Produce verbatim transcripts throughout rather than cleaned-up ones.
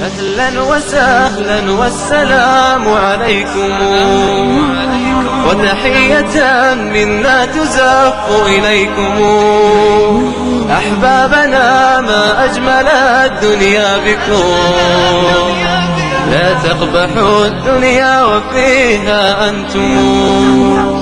أهلا وسهلا والسلام عليكم، وتحية منا تزف إليكم. أحبابنا ما أجمل الدنيا بكم، لا تقبحوا الدنيا وفيها أنتم.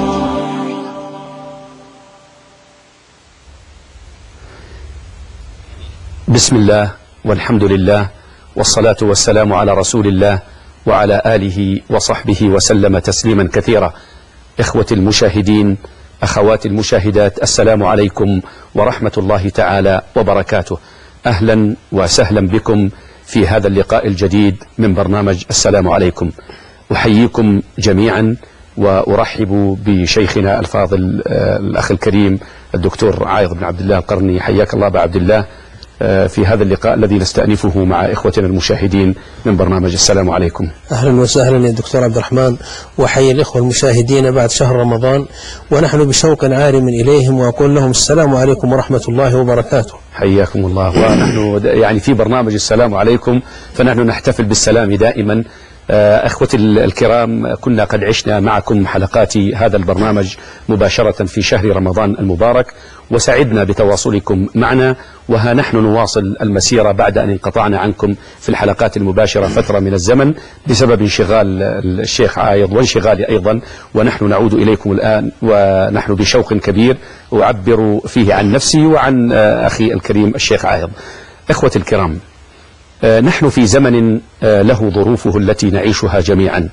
بسم الله والحمد لله والصلاة والسلام على رسول الله وعلى آله وصحبه وسلم تسليما كثيرا. إخوة المشاهدين، أخوات المشاهدات، السلام عليكم ورحمة الله تعالى وبركاته. أهلا وسهلا بكم في هذا اللقاء الجديد من برنامج السلام عليكم. أحييكم جميعا وأرحب بشيخنا الفاضل الأخ الكريم الدكتور عايض بن عبد الله القرني. حياك الله أبا عبد الله في هذا اللقاء الذي نستأنفه مع إخوتنا المشاهدين من برنامج السلام عليكم. أهلا وسهلا يا دكتور عبد الرحمن، وحيي الإخوة المشاهدين بعد شهر رمضان ونحن بشوق عارم إليهم، وأقول لهم السلام عليكم ورحمة الله وبركاته. حياكم الله. ونحن يعني في برنامج السلام عليكم فنحن نحتفل بالسلام دائما. أخوتي الكرام، كنا قد عشنا معكم حلقات هذا البرنامج مباشرة في شهر رمضان المبارك، وسعدنا بتواصلكم معنا، وها نحن نواصل المسيرة بعد أن انقطعنا عنكم في الحلقات المباشرة فترة من الزمن بسبب انشغال الشيخ عايض وانشغالي أيضا، ونحن نعود إليكم الآن ونحن بشوق كبير أعبر فيه عن نفسي وعن أخي الكريم الشيخ عايض. إخوتي الكرام، نحن في زمن له ظروفه التي نعيشها جميعا،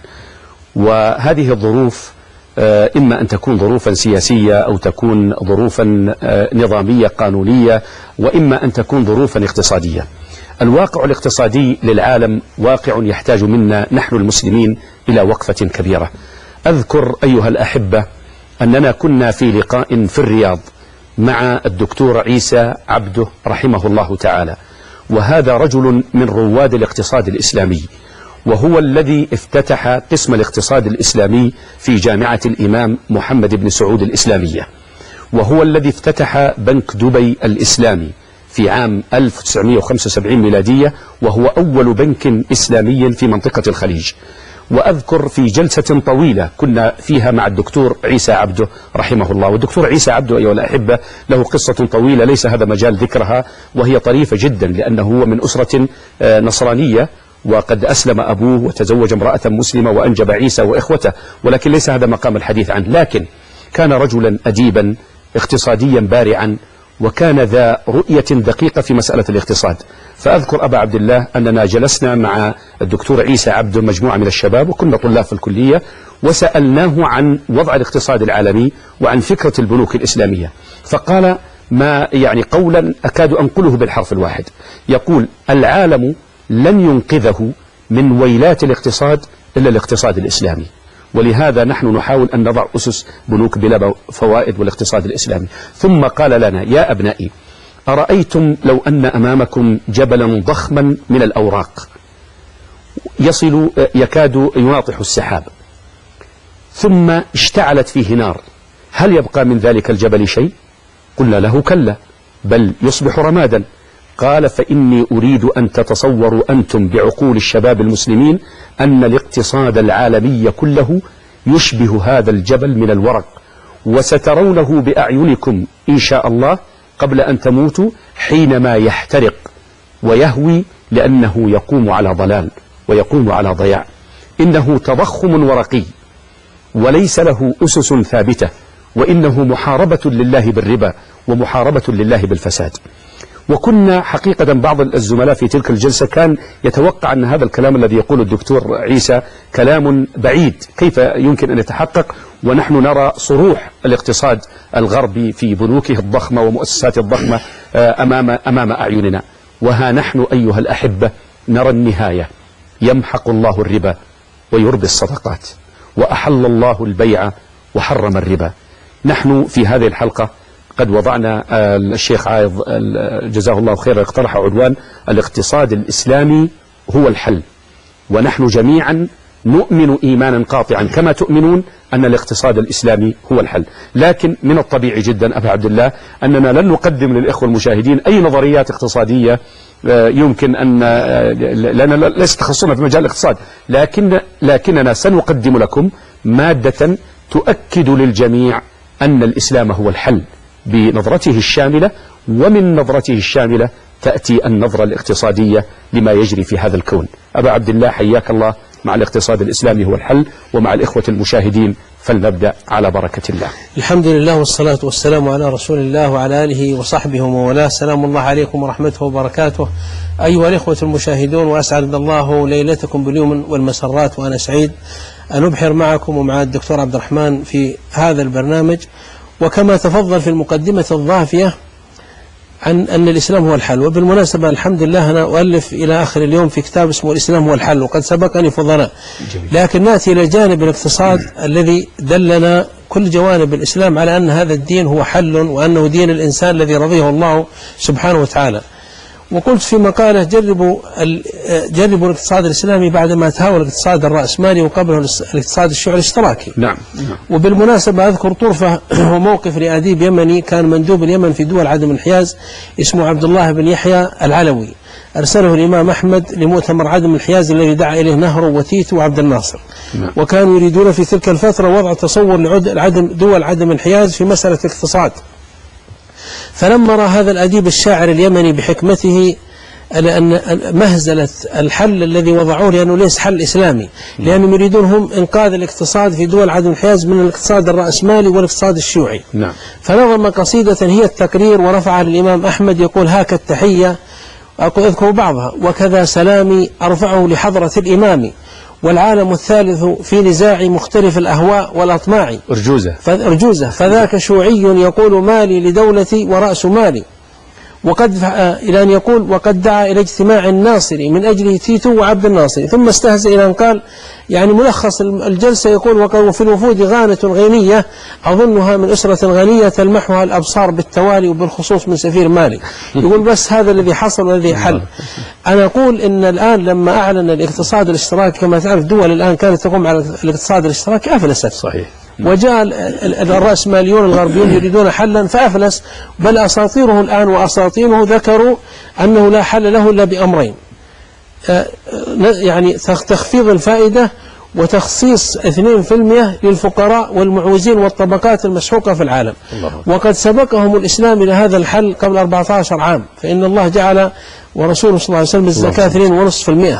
وهذه الظروف إما أن تكون ظروفا سياسية أو تكون ظروفا نظامية قانونية، وإما أن تكون ظروفا اقتصادية. الواقع الاقتصادي للعالم واقع يحتاج منا نحن المسلمين إلى وقفة كبيرة. أذكر أيها الأحبة أننا كنا في لقاء في الرياض مع الدكتور عيسى عبده رحمه الله تعالى، وهذا رجل من رواد الاقتصاد الإسلامي، وهو الذي افتتح قسم الاقتصاد الإسلامي في جامعة الإمام محمد بن سعود الإسلامية، وهو الذي افتتح بنك دبي الإسلامي في عام ألف وتسعمئة وخمسة وسبعين ميلادية، وهو أول بنك إسلامي في منطقة الخليج. وأذكر في جلسة طويلة كنا فيها مع الدكتور عيسى عبده رحمه الله، والدكتور عيسى عبده أيها الأحبة له قصة طويلة ليس هذا مجال ذكرها، وهي طريفة جدا، لأنه هو من أسرة نصرانية، وقد أسلم أبوه وتزوج امرأة مسلمة وأنجب عيسى وإخوته، ولكن ليس هذا مقام الحديث عنه. لكن كان رجلا أديبا اقتصاديا بارعا، وكان ذا رؤية دقيقة في مسألة الاقتصاد. فأذكر أبا عبد الله أننا جلسنا مع الدكتور عيسى عبده مجموعة من الشباب، وكنا طلاب في الكلية، وسألناه عن وضع الاقتصاد العالمي وعن فكرة البنوك الإسلامية، فقال ما يعني قولا أكاد أنقله بالحرف الواحد، يقول: العالم لن ينقذه من ويلات الاقتصاد إلا الاقتصاد الإسلامي، ولهذا نحن نحاول أن نضع أسس بنوك بلا فوائد والاقتصاد الإسلامي. ثم قال لنا: يا أبنائي، أرأيتم لو أن أمامكم جبلا ضخما من الأوراق يصل يكاد يناطح السحاب، ثم اشتعلت فيه نار، هل يبقى من ذلك الجبل شيء؟ قلنا له: كلا، بل يصبح رمادا. قال: فإني أريد أن تتصوروا أنتم بعقول الشباب المسلمين أن الاقتصاد العالمي كله يشبه هذا الجبل من الورق، وسترونه بأعينكم إن شاء الله قبل أن تموتوا، حينما يحترق ويهوي، لأنه يقوم على ضلال ويقوم على ضياع. إنه تضخم ورقي وليس له أسس ثابتة، وإنه محاربة لله بالربا ومحاربة لله بالفساد. وكنا حقيقة بعض الزملاء في تلك الجلسة كان يتوقع أن هذا الكلام الذي يقوله الدكتور عيسى كلام بعيد، كيف يمكن أن يتحقق ونحن نرى صروح الاقتصاد الغربي في بنوكه الضخمة ومؤسساته الضخمة أمام أمام أعيننا. وها نحن أيها الأحبة نرى النهاية: يمحق الله الربا ويربي الصدقات، وأحل الله البيع وحرم الربا. نحن في هذه الحلقة قد وضعنا الشيخ عايض جزاه الله خيرا اقترح عنوان: الاقتصاد الإسلامي هو الحل. ونحن جميعا نؤمن إيمانا قاطعا كما تؤمنون أن الاقتصاد الإسلامي هو الحل. لكن من الطبيعي جدا أبا عبد الله أننا لن نقدم للإخوة المشاهدين أي نظريات اقتصادية يمكن أن لنا ليس تخصصنا في مجال الاقتصاد، لكن لكننا سنقدم لكم مادة تؤكد للجميع أن الإسلام هو الحل بنظرته الشاملة، ومن نظرته الشاملة تأتي النظرة الاقتصادية لما يجري في هذا الكون. أبا عبد الله حياك الله، مع الاقتصاد الإسلامي هو الحل، ومع الإخوة المشاهدين فلنبدأ على بركة الله. الحمد لله والصلاة والسلام على رسول الله وعلى آله وصحبه وموالاه. سلام الله عليكم ورحمته وبركاته أيها الإخوة المشاهدون، وأسعد الله ليلتكم باليوم والمسرات، وأنا سعيد أن أبحر معكم ومع الدكتور عبد الرحمن في هذا البرنامج. وكما تفضل في المقدمة الضافية عن أن الإسلام هو الحل، وبالمناسبة الحمد لله أنا أؤلف إلى آخر اليوم في كتاب اسمه الإسلام هو الحل، وقد سبقني فضلاء، لكن نأتي إلى جانب الاقتصاد الذي دلنا كل جوانب الإسلام على أن هذا الدين هو حل، وأنه دين الإنسان الذي رضيه الله سبحانه وتعالى. وقلت في مقالة جربوا جربوا الاقتصاد الإسلامي بعدما تهاوى الاقتصاد الرأسمالي وقبله الاقتصاد الشيوعي الاشتراكي. نعم. وبالمناسبة أذكر طرفة وموقف لأديب يمني كان مندوب اليمن في دول عدم الانحياز اسمه عبد الله بن يحيى العلوي، أرسله الإمام أحمد لمؤتمر عدم الانحياز الذي دعا إليه نهرو وتيتو وعبد الناصر. نعم. وكانوا يريدون في تلك الفترة وضع تصور لعدم دول عدم الانحياز في مسألة الاقتصاد. فلما رأى هذا الأديب الشاعر اليمني بحكمته أن مهزلة الحل الذي وضعوه، لأنه ليس حل إسلامي، لأنهم يريدون هم إنقاذ الاقتصاد في دول عدم الانحياز من الاقتصاد الرأسمالي والاقتصاد الشيوعي. نعم. فنظم قصيدة هي التقرير ورفعها للإمام أحمد يقول: هاك التحية، أذكر بعضها: وكذا سلامي أرفعه لحضرة الإمام، والعالم الثالث في نزاع مختلف الأهواء والأطماع. أرجوزة أرجوزة فذاك شيوعي يقول مالي لدولتي ورأس مالي، وقد إلى أن يقول: وقد دعا إلى اجتماع الناصر من أجله تيتو وعبد الناصر. ثم استهزأ إلى أن قال، يعني ملخص الجلسة يقول: وفي الوفود غانة غينية أظنها من أسرة غنية تلمحها الأبصار بالتوالي وبالخصوص من سفير مالي. يقول بس هذا الذي حصل والذي حل. أنا أقول إن الآن لما أعلن الاقتصاد الاشتراكي، كما تعرف دول الآن كانت تقوم على الاقتصاد الاشتراكي أفلست. صحيح. وجاء الرأسماليون الغربيون يريدون حلا فأفلس، بل أساطيره الآن وأساطينه ذكروا أنه لا حل له إلا بأمرين، يعني تخفيض الفائدة وتخصيص اثنين بالمئة للفقراء والمعوزين والطبقات المسحوقة في العالم. الله. وقد سبقهم الإسلام إلى هذا الحل قبل أربعة عشر عام، فإن الله جعل ورسوله صلى الله عليه وسلم الزكاة اثنين ونصف المئة،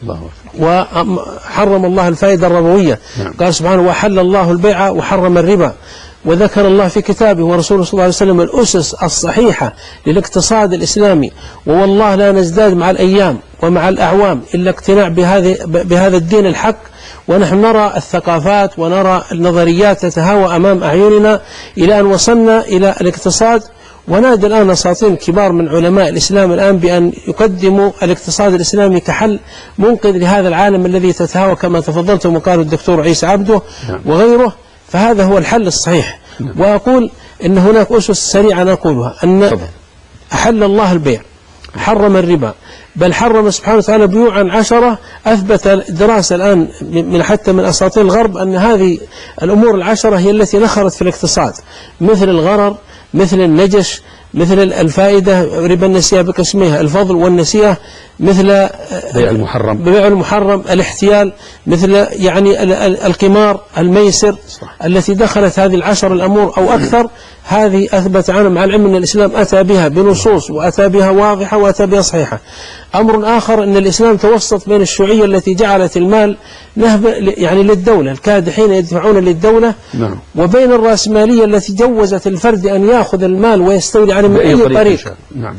وحرم الله الفائدة الربوية. نعم. قال سبحانه: وحل الله البيع وحرم الربا. وذكر الله في كتابه ورسوله صلى الله عليه وسلم الأسس الصحيحة للاقتصاد الإسلامي، ووالله لا نزداد مع الأيام ومع الأعوام إلا اقتناع بهذا بهذا الدين الحق. ونحن نرى الثقافات ونرى النظريات تتهاوى أمام أعيننا إلى أن وصلنا إلى الاقتصاد. ونادى الآن أساطين كبار من علماء الإسلام الآن بأن يقدموا الاقتصاد الإسلامي كحل منقذ لهذا العالم الذي تتهاوى، كما تفضلتم وقال الدكتور عيسى عبده وغيره. فهذا هو الحل الصحيح. وأقول إن هناك أسس سريعة نقولها: أن أحل الله البيع، حرم الربا، بل حرم سبحانه وتعالى بيوعا عشرة. أثبت دراسة الآن من حتى من أساطين الغرب أن هذه الأمور العشرة هي التي نخرت في الاقتصاد، مثل الغرر، مثل النجش، مثل الفائدة، ربا النسيئة بقسمها، الفضل والنسيئة، مثل بيع المحرم بيع المحرم الاحتيال، مثل يعني القمار، الميسر. صح. التي دخلت هذه العشر الأمور أو أكثر. هذه أثبت عنها مع العلم أن الإسلام أتى بها بنصوص وأتى بها واضحة وأتى بها صحيحة. أمر آخر أن الإسلام توسط بين الشيوعية التي جعلت المال نهب يعني للدولة، الكادحين يدفعون للدولة. نعم. وبين الرأسمالية التي جوزت الفرد أن يأخذ المال ويستولي عليه من أي طريق. نعم.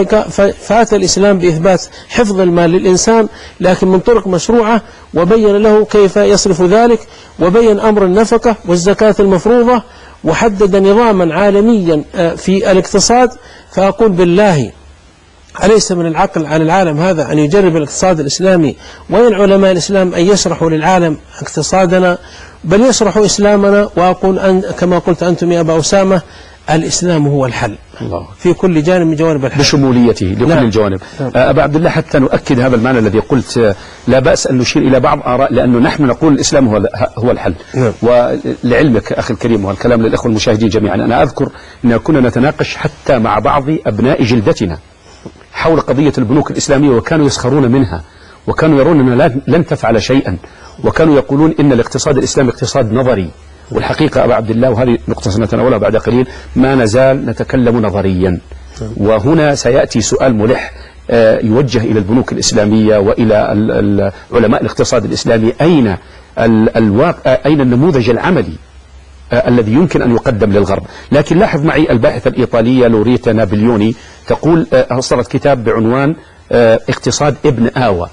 فأتى الإسلام بإثبات حفظ المال للإنسان، لكن من طرق مشروعة، وبين له كيف يصرف ذلك، وبين أمر النفقة والزكاة المفروضة، وحدد نظاما عالميا في الاقتصاد. فأقول بالله أليس من العقل على العالم هذا أن يجرب الاقتصاد الإسلامي، وين علماء الإسلام أن يشرحوا للعالم اقتصادنا، بل يشرحوا إسلامنا. وأقول أن كما قلت أنتم يا أبا أسامة: الإسلام هو الحل. الله. في كل جانب من جوانب الحل بشموليته لكل نعم. الجوانب. نعم. أبا عبد الله، حتى نؤكد هذا المعنى الذي قلت، لا بأس أن نشير إلى بعض آراء، لأنه نحن نقول الإسلام هو هو الحل. نعم. ولعلمك أخي الكريم، والكلام للأخوة المشاهدين جميعا، أنا أذكر أن كنا نتناقش حتى مع بعض أبناء جلدتنا حول قضية البنوك الإسلامية وكانوا يسخرون منها، وكانوا يرون أنها لن تفعل شيئا، وكانوا يقولون إن الاقتصاد الإسلامي اقتصاد نظري. والحقيقة أبا عبد الله، وهذه نقطة سنتناولها بعد قليل، ما نزال نتكلم نظريا. وهنا سيأتي سؤال ملح يوجه إلى البنوك الإسلامية وإلى علماء الاقتصاد الإسلامي: أين الواقع، أين النموذج العملي الذي يمكن أن يقدم للغرب؟ لكن لاحظ معي الباحثة الإيطالية لوريتا نابليوني تقول، أصدرت كتاب بعنوان اقتصاد ابن آوى،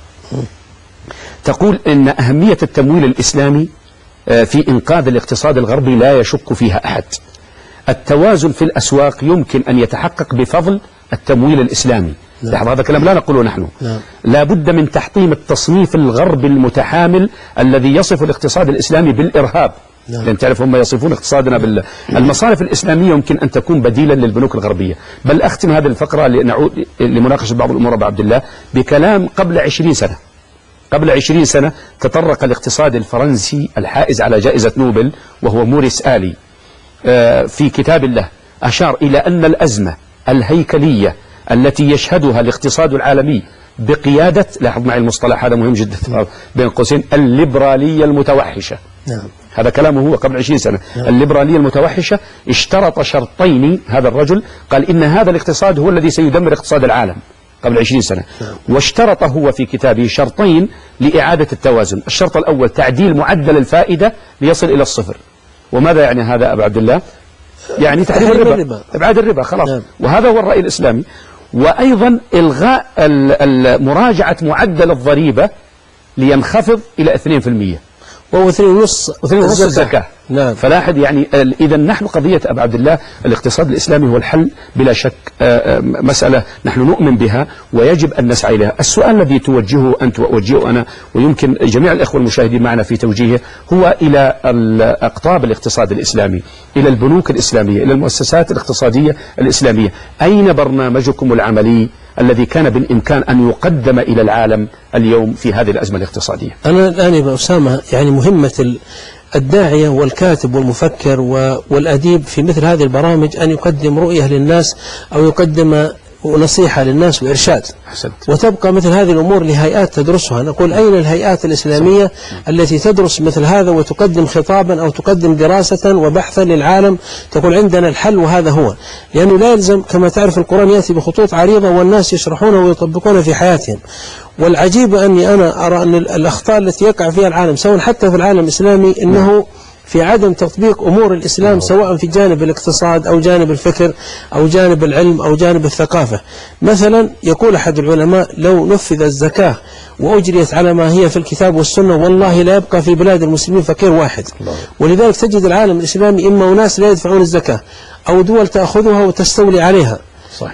تقول إن أهمية التمويل الإسلامي في إنقاذ الاقتصاد الغربي لا يشك فيها أحد. التوازن في الأسواق يمكن أن يتحقق بفضل التمويل الإسلامي. لاحظ هذا الكلام لا نقوله نحن. نعم. لا بد من تحطيم التصنيف الغربي المتحامل الذي يصف الاقتصاد الإسلامي بالإرهاب. نعم. لأن تعرف هم يصفون اقتصادنا بال... المصارف الإسلامية يمكن أن تكون بديلا للبنوك الغربية. بل أختم هذه الفقرة لنعود لمناقشة بعض الأمور أبو عبد الله بكلام قبل عشرين سنة. قبل عشرين سنة تطرق الاقتصاد الفرنسي الحائز على جائزة نوبل وهو موريس آلي في كتاب له أشار إلى أن الأزمة الهيكلية التي يشهدها الاقتصاد العالمي بقيادة، لاحظ معي المصطلح هذا مهم جدا بين قوسين، الليبرالية المتوحشة. نعم. هذا كلامه هو قبل عشرين سنة. نعم. الليبرالية المتوحشة اشترط شرطين هذا الرجل، قال إن هذا الاقتصاد هو الذي سيدمر اقتصاد العالم قبل عشرين سنة. نعم. واشترط هو في كتابه شرطين لإعادة التوازن. الشرط الأول تعديل معدل الفائدة ليصل إلى الصفر. وماذا يعني هذا أبو عبد الله؟ يعني تحريم الربا، إبعاد الربا خلاص. نعم. وهذا هو الرأي الإسلامي. وأيضا إلغاء مراجعة معدل الضريبة لينخفض إلى اثنين بالمئة وهو اثنين ونص الزكاة. نعم. فلاحظ يعني إذا نحن قضية أبو عبد الله الاقتصاد الإسلامي هو الحل بلا شك، مسألة نحن نؤمن بها ويجب أن نسعى إليها. السؤال الذي توجهه أنت وأوجهه أنا ويمكن جميع الأخوة المشاهدين معنا في توجيهه هو إلى أقطاب الاقتصاد الإسلامي، إلى البنوك الإسلامية، إلى المؤسسات الاقتصادية الإسلامية. أين برنامجكم العملي الذي كان بالإمكان أن يقدم إلى العالم اليوم في هذه الأزمة الاقتصادية؟ أنا الآن يا أسامة يعني مهمة الداعية والكاتب والمفكر والأديب في مثل هذه البرامج أن يقدم رؤية للناس أو يقدم ونصيحة للناس وإرشاد. حسنت. وتبقى مثل هذه الأمور لهيئات تدرسها. نقول أين الهيئات الإسلامية صح. التي تدرس مثل هذا وتقدم خطابا أو تقدم دراسة وبحثا للعالم تقول عندنا الحل وهذا هو. لأنه لا يلزم، كما تعرف القرآن يأتي بخطوط عريضة والناس يشرحونه ويطبقونه في حياتهم. والعجيب أني أنا أرى أن الأخطاء التي يقع فيها العالم سواء حتى في العالم الإسلامي إنه في عدم تطبيق أمور الإسلام سواء في جانب الاقتصاد أو جانب الفكر أو جانب العلم أو جانب الثقافة. مثلا يقول أحد العلماء لو نفذ الزكاة وأجريت على ما هي في الكتاب والسنة والله لا يبقى في بلاد المسلمين فقير واحد. ولذلك تجد العالم الإسلامي إما أناس لا يدفعون الزكاة أو دول تأخذها وتستولي عليها. صحيح.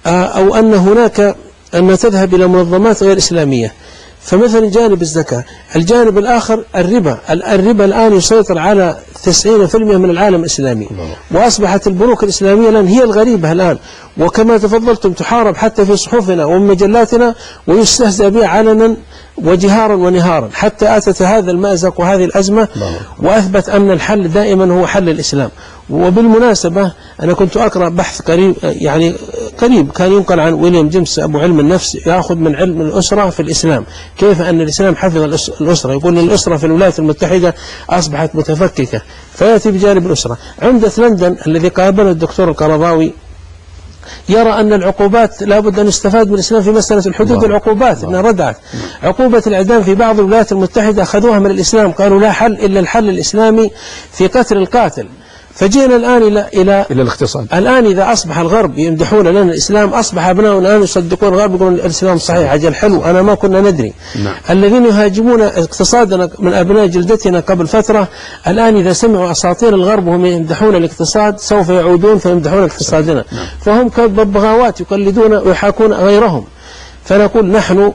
أو أن هناك أن تذهب إلى منظمات غير إسلامية. فمثلا جانب الزكاة. الجانب الآخر الربا. الربا الآن يسيطر على تسعين بالمئة من العالم الإسلامي. وأصبحت البنوك الإسلامية الآن هي الغريبة الآن، وكما تفضلتم تحارب حتى في صحفنا ومجلاتنا ويستهزأ بها علنا وجهارا ونهارا حتى أتت هذا المأزق وهذه الأزمة وأثبت أن الحل دائما هو حل الإسلام. وبالمناسبة أنا كنت أقرأ بحث قريب يعني قريب كان ينقل عن ويليام جيمس أبو علم النفس يأخذ من علم الأسرة في الإسلام كيف أن الإسلام حفظ الأسرة. يقول أن الأسرة في الولايات المتحدة أصبحت متفككة فيأتي بجانب الأسرة. عمدة لندن الذي قابله الدكتور القرضاوي يرى أن العقوبات لابد أن يستفاد من الإسلام في مسألة الحدود. العقوبات إنها ردعت. عقوبة الإعدام في بعض الولايات المتحدة أخذوها من الإسلام، قالوا لا حل إلا الحل الإسلامي في قتل القاتل. فجينا الآن إلى إلى إلى الاقتصاد. الآن إذا أصبح الغرب يمدحون لنا الإسلام أصبح أبناؤنا الآن يصدقون الغرب يقولون الإسلام صحيح عجل حلو أنا ما كنا ندري. نعم. الذين يهاجمون اقتصادنا من أبناء جلدتنا قبل فترة الآن إذا سمعوا أساطير الغرب وهم يمدحون الاقتصاد سوف يعودون فيمدحون اقتصادنا. نعم. فهم كببغاوات يقلدون ويحاكون غيرهم. فنقول نحن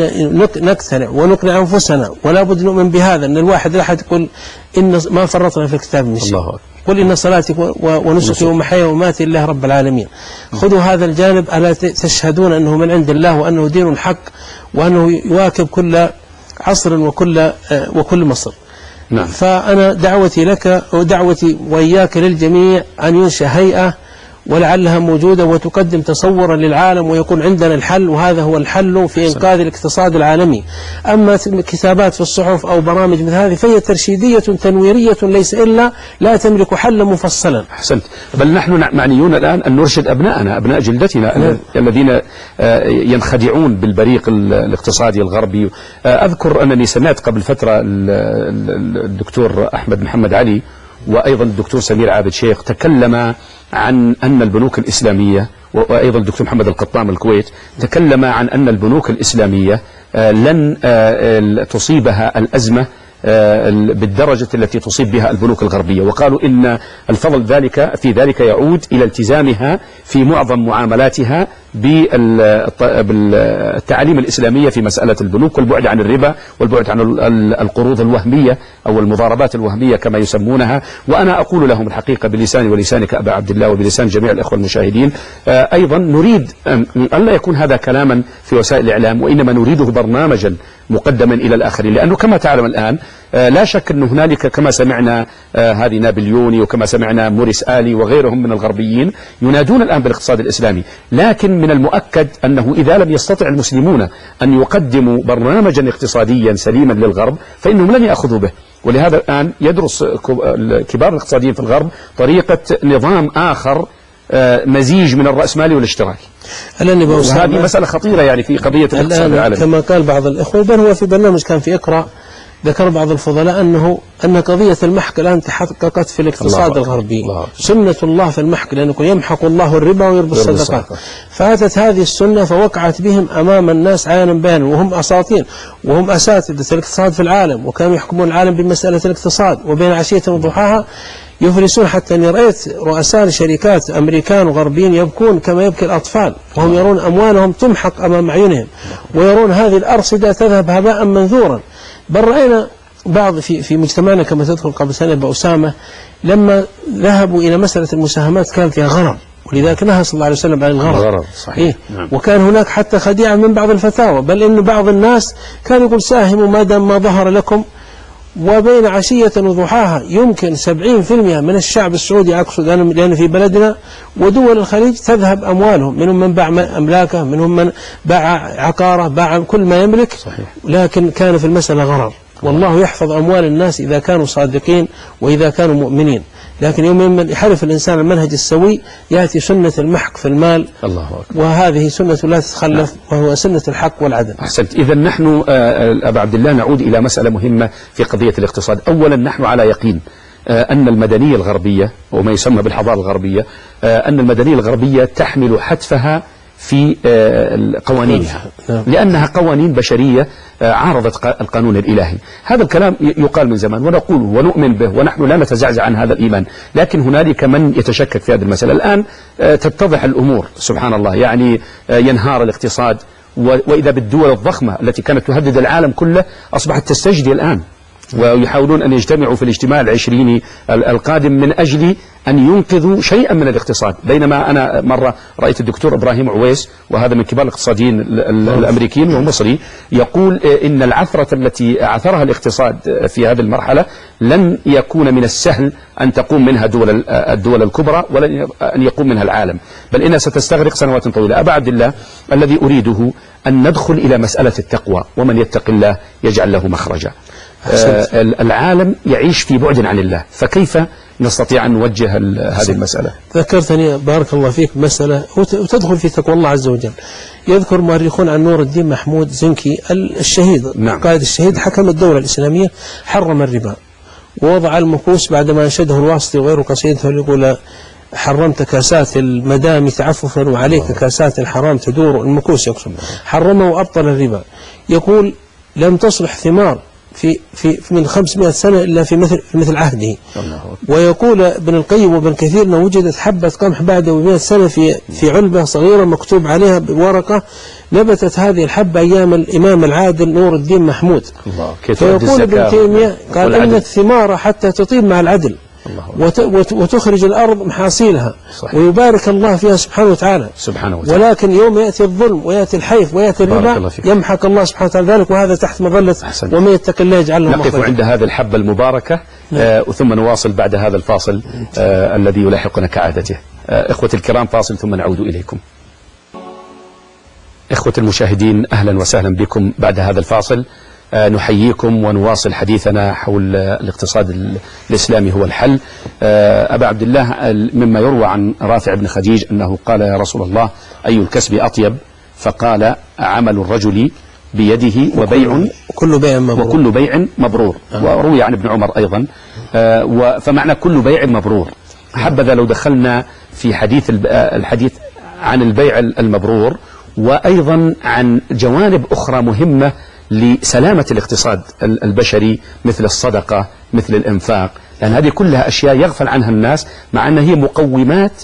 نقتنع ونقنع أنفسنا ولا بد نؤمن بهذا أن الواحد لا أحد يقول إن ما فرطنا في الكتاب من شيء. قل إن صلاتي ونسكي ومحياي وماتي لله رب العالمين. خذوا هذا الجانب ألا تشهدون أنه من عند الله وأنه دين الحق وأنه يواكب كل عصر وكل وكل مصر. نعم. فأنا دعوتي لك ودعوتي وإياك للجميع أن ينشأ هيئة ولعلها موجودة وتقدم تصورا للعالم ويكون عندنا الحل، وهذا هو الحل في إنقاذ الاقتصاد العالمي. أما كتابات في الصحف أو برامج مثل هذه فهي ترشيدية تنويرية ليس إلا لا تملك حلا مفصلا. أحسنت. بل نحن معنيون الآن أن نرشد أبنائنا أبناء جلدتنا نعم. الذين ينخدعون بالبريق الاقتصادي الغربي. أذكر أنني سمعت قبل فترة الدكتور أحمد محمد علي وأيضا الدكتور سمير عابد شيخ تكلم عن أن البنوك الإسلامية، وأيضا الدكتور محمد القطام الكويت تكلم عن أن البنوك الإسلامية لن تصيبها الأزمة بالدرجة التي تصيب بها البنوك الغربية، وقالوا إن الفضل ذلك في ذلك يعود إلى التزامها في معظم معاملاتها بالتعاليم الإسلامية في مسألة البنوك والبعد عن الربا والبعد عن القروض الوهمية أو المضاربات الوهمية كما يسمونها. وأنا أقول لهم الحقيقة بلساني ولسانك أبا عبد الله وبلسان جميع الأخوة المشاهدين، أيضا نريد أن لا يكون هذا كلاما في وسائل الإعلام، وإنما نريده برنامجا مقدما إلى الآخرين، لأنه كما تعلم الآن لا شك أن هنالك كما سمعنا هذه نابليوني وكما سمعنا موريس آلي وغيرهم من الغربيين ينادون الآن بالاقتصاد الإسلامي، لكن من المؤكد أنه إذا لم يستطع المسلمون أن يقدموا برنامجا اقتصاديا سليما للغرب فإنهم لن يأخذوا به. ولهذا الآن يدرس كبار الاقتصاديين في الغرب طريقة نظام آخر مزيج من الرأسمالي والاشتراكي. وهذه مسألة خطيرة يعني في قضية الاقتصاد العالمي. كما قال بعض الإخوة، بل هو في برنامج كان في إقرأ ذكر بعض الفضلاء أنه أن قضية المحك الآن تحققت في الاقتصاد الغربي. الله سنة الله في المحك، لأنه يمحق الله الربا ويربي الصدقات. فأتت هذه السنة فوقعت بهم أمام الناس عيانا بيانا، وهم أساطين وهم أساتذة الاقتصاد في العالم، وكانوا يحكمون العالم بمسألة الاقتصاد، وبين عشية وضحاها يفلسون، حتى أني رأيت رؤساء شركات أمريكان وغربيين يبكون كما يبكي الأطفال، وهم يرون أموالهم تمحق أمام عيونهم ويرون هذه الأرصدة تذهب هباء منثورا. بل رأينا بعض في في مجتمعنا كما تذكر قبل سنة بأسامة لما ذهبوا إلى مسألة المساهمات كان فيها غرر، ولذلك نهى صلى الله عليه وسلم عن الغرر. غرر صحيح. إيه؟ نعم. وكان هناك حتى خديعة من بعض الفتاوى، بل إن بعض الناس كان يقول ساهموا ما دام ما ظهر لكم، وبين عشية وضحاها يمكن سبعين في المئة من الشعب السعودي، أقصد أنا لأن في بلدنا ودول الخليج تذهب أموالهم، منهم من باع أملاكه، منهم من باع عقاره، باع كل ما يملك. صحيح. لكن كان في المسألة غرر، والله يحفظ أموال الناس إذا كانوا صادقين وإذا كانوا مؤمنين. لكن يوم من يحرف الإنسان المنهج السوي يأتي سنة المحك في المال. الله أكبر. وهذه سنة لا تتخلف، وهو سنة الحق والعدل. أحسنت. إذا نحن أبا عبد الله نعود إلى مسألة مهمة في قضية الاقتصاد. أولا نحن على يقين أن المدنية الغربية وما يسمى بالحضارة الغربية، أن المدنية الغربية تحمل حتفها في قوانينها، لأنها قوانين بشرية عارضت القانون الإلهي. هذا الكلام يقال من زمان ونقوله ونؤمن به، ونحن لا نتزعزع عن هذا الإيمان، لكن هنالك من يتشكك في هذه المسألة. الآن تتضح الأمور سبحان الله، يعني ينهار الاقتصاد، وإذا بالدول الضخمة التي كانت تهدد العالم كله أصبحت تستجدي الآن، ويحاولون أن يجتمعوا في الاجتماع العشريني القادم من أجل أن ينقذوا شيئا من الاقتصاد. بينما أنا مرة رأيت الدكتور إبراهيم عويس، وهذا من كبار الاقتصاديين الأمريكيين وهو مصري، يقول إن العثرة التي عثرها الاقتصاد في هذه المرحلة لن يكون من السهل أن تقوم منها دول الدول الكبرى، ولا أن يقوم منها العالم، بل إنها ستستغرق سنوات طويلة. أبا عبد الله، الذي أريده أن ندخل إلى مسألة التقوى، ومن يتق الله يجعل له مخرجا. آه العالم يعيش في بعد عن الله، فكيف نستطيع أن نوجه هذه المسألة؟ ذكرتني بارك الله فيك مسألة وتدخل في تقوى الله عز وجل. يذكر مؤرخون عن نور الدين محمود زنكي الشهيد، نعم. قائد الشهيد، حكم الدولة الإسلامية، حرم الربا ووضع المكوس بعدما أنشده الواسطي وغيره قصيدته يقول حرمت كاسات المدام تعففا وعليك كاسات الحرام تدور، المكوس يقصد، حرمه وأبطل الربا. يقول لم تصلح ثمار في في من خمسمائة سنة إلا في مثل في مثل عهده. ويقول ابن القيم وابن كثير أنه وجدت حبة قمح بعده بمئة سنة في في علبة صغيرة مكتوب عليها بورقة، نبتت هذه الحبة أيام الإمام العادل نور الدين محمود. فيقول ابن تيمية قال إن الثمار حتى تطيب مع العدل وتخرج الأرض محاصيلها، صحيح. ويبارك الله فيها سبحانه وتعالى. سبحانه وتعالى. ولكن يوم يأتي الظلم ويأتي الحيف ويأتي الربا يمحق الله سبحانه وتعالى ذلك، وهذا تحت مظلة ومن يتق الله يجعل له مخرجا. نقف عند هذه الحبة المباركة، آه ثم نواصل بعد هذا الفاصل آه الذي يلاحقنا كعادته. إخوتي الكرام فاصل ثم نعود إليكم. إخوة المشاهدين أهلا وسهلا بكم بعد هذا الفاصل. نحييكم ونواصل حديثنا حول الاقتصاد الإسلامي هو الحل. أبا عبد الله، مما يروى عن رافع بن خديج أنه قال يا رسول الله أي الكسب أطيب؟ فقال عمل الرجل بيده وبيع وكل بيع مبرور, وكل بيع مبرور. آه. وروي عن ابن عمر أيضا. آه فمعنى كل بيع مبرور. حبذا لو دخلنا في حديث الحديث عن البيع المبرور وأيضا عن جوانب أخرى مهمة لسلامة الاقتصاد البشري مثل الصدقة مثل الإنفاق، لأن هذه كلها أشياء يغفل عنها الناس مع أنها هي مقومات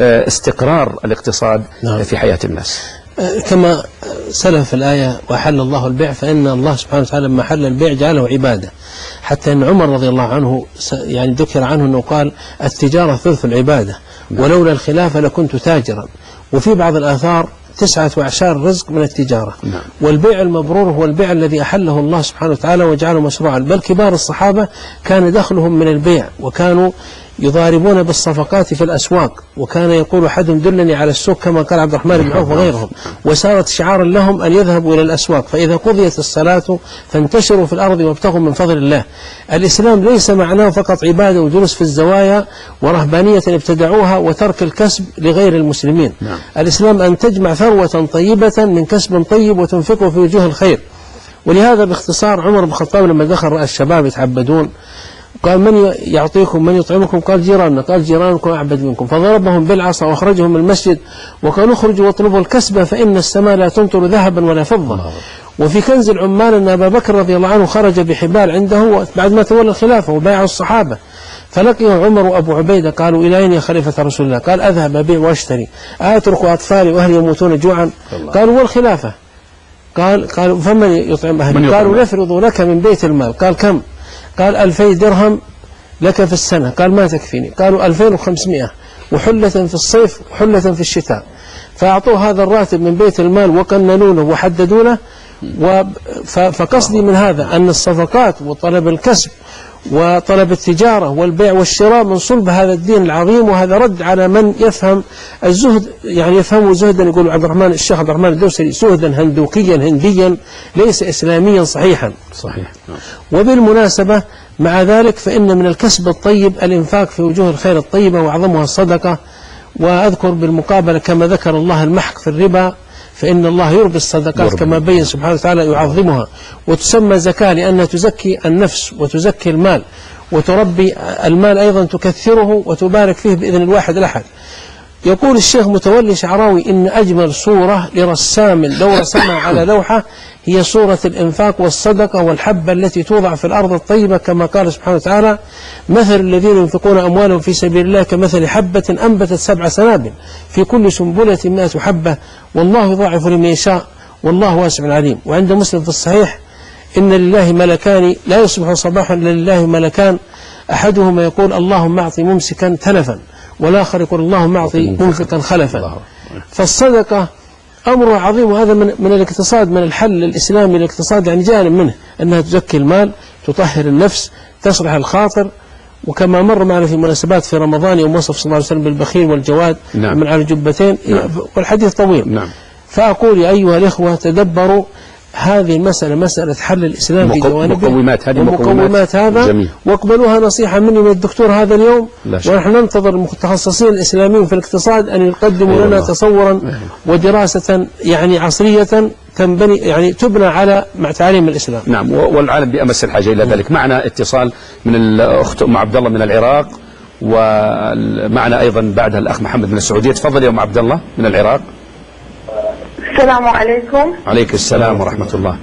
استقرار الاقتصاد نعم. في حياة الناس. كما سلف الآية وحل الله البيع، فإن الله سبحانه وتعالى لما حل البيع جعله عبادة، حتى أن عمر رضي الله عنه يعني ذكر عنه أنه قال التجارة ثلث العبادة ولولا الخلافة لكنت تاجرا. وفي بعض الآثار تسعة وعشر رزق من التجارة. نعم. والبيع المبرور هو البيع الذي أحله الله سبحانه وتعالى وجعله مشروعا، بل كبار الصحابة كان دخلهم من البيع، وكانوا يضاربون بالصفقات في الأسواق، وكان يقول أحدهم دلني على السوق كما قال عبد الرحمن بن عوف وغيرهم، وصارت شعارا لهم أن يذهبوا إلى الأسواق، فإذا قضيت الصلاة فانتشروا في الأرض وابتغوا من فضل الله. الإسلام ليس معناه فقط عبادة وجلوس في الزوايا ورهبانية ابتدعوها وترك الكسب لغير المسلمين. نعم. الإسلام أن تجمع ثروة طيبة من كسب طيب وتنفقه في وجوه الخير. ولهذا باختصار عمر بن الخطاب لما دخل رأى الشباب يتعبدون قال من يعطيكم من يطعمكم؟ قال جيراننا. قال جيرانكم أعبد منكم، فضربهم بالعصا وأخرجهم من المسجد وقالوا اخرجوا واطلبوا الكسب فإن السماء لا تمطر ذهبا ولا فضة. وفي كنز العمال أن أبا بكر رضي الله عنه خرج بحبال عنده بعد ما تولى الخلافة وبايعوا الصحابة، فلقيه عمر وأبو عبيدة قالوا إلى أين يا خليفة رسول الله؟ قال أذهب أبيع وأشتري، أترك أطفالي وأهلي يموتون جوعا؟ قالوا والخلافة؟ قال قالوا فمن يطعم أهلي؟ قالوا نفرض لك من بيت المال. قال كم؟ قال ألفي درهم لك في السنة. قال ما تكفيني. قالوا ألفين وخمسمائة وحلة في الصيف وحلة في الشتاء. فأعطوه هذا الراتب من بيت المال وقننونه وحددونه. فقصدي من هذا أن الصفقات وطلب الكسب وطلب التجارة والبيع والشراء من صلب هذا الدين العظيم، وهذا رد على من يفهم الزهد، يعني يفهمه زهدا، يقول عبد الرحمن الشيخ عبد الرحمن الدوسري زهدا هندوكيا هنديا ليس إسلاميا صحيحا. صحيح. وبالمناسبة مع ذلك فإن من الكسب الطيب الإنفاق في وجوه الخير الطيبة وأعظمها الصدقة. وأذكر بالمقابلة كما ذكر الله المحق في الربا، فإن الله يربي الصدقات كما بين سبحانه وتعالى يعظمها، وتسمى زكاة لأنها تزكي النفس وتزكي المال، وتربي المال أيضا تكثره وتبارك فيه بإذن الواحد الأحد. يقول الشيخ متولي شعراوي إن أجمل صورة لرسام لو رسمها على لوحة هي صورة الإنفاق والصدقة والحبة التي توضع في الأرض الطيبة، كما قال سبحانه وتعالى مثل الذين ينفقون أموالهم في سبيل الله كمثل حبة أنبتت سبع سنابل في كل سنبلة مائة حبة والله يضاعف لمن يشاء والله واسع عليم. وعند مسلم في الصحيح إن لله ملكان لا يصبح صباحا إلا لله ملكان أحدهما يقول اللهم أعطي ممسكا تلفا، والآخر يقول اللهم أعطي منفقا خلفا. فالصدقة أمر عظيم، وهذا من, من الاقتصاد، من الحل الإسلامي للاقتصاد، يعني جانب منه أنها تزكي المال، تطهر النفس، تصلح الخاطر. وكما مر معنا في مناسبات في رمضان يوم وصف صلى الله عليه وسلم بالبخيل والجواد. نعم. من على الجبتين. نعم. والحديث طويل. نعم. فأقول يا أيها الإخوة تدبروا هذه المسألة، مسألة حل الإسلام في جوانبه، مقومات هذه مقومات هذا جميل. واقبلوها نصيحة مني من الدكتور هذا اليوم، ونحن ننتظر المتخصصين الإسلاميين في الاقتصاد أن يقدموا لنا تصورا ودراسة يعني عصرية تنبني يعني تبنى على مع تعاليم الإسلام. نعم. والعالم بأمس الحاجة إلى ذلك. معنا اتصال من الأخت أم عبد الله من العراق، ومعنا أيضا بعدها الأخ محمد من السعودية. تفضل يا أم عبد الله من العراق. السلام عليكم. عليك السلام ورحمة الله.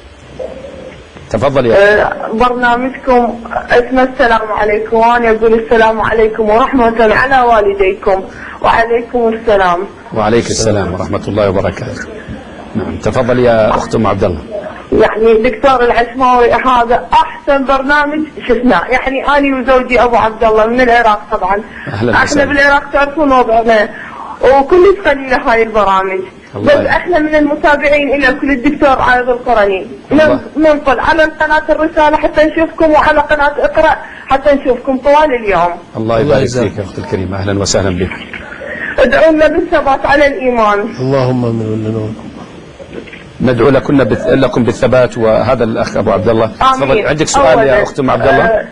تفضل يا أه برنامجكم اسمه السلام عليكم، وأنا أقول السلام عليكم ورحمة الله على والديكم. وعليكم السلام. وعليك السلام ورحمة الله وبركاته. نعم. تفضل يا أخت أم عبد الله. يعني دكتور العشماوي هذا أحسن برنامج شفناه، يعني أنا وزوجي أبو عبد الله من العراق طبعا. احنا بالعراق تعرفون وضعنا وكلش قليلة هاي البرامج، بس احنا من المتابعين الى كل الدكتور عايض القرني ننقل على قناة الرسالة حتى نشوفكم، وعلى قناة اقرأ حتى نشوفكم طوال اليوم. الله يبارك فيك يا اختي الكريمة، اهلا وسهلا بك. ادعوا لنا بالثبات على الإيمان. اللهم امين. ندعو لكم لكم بالثبات. وهذا الأخ أبو عبد الله تفضل. عندك سؤال يا أخت أم عبد الله؟ أه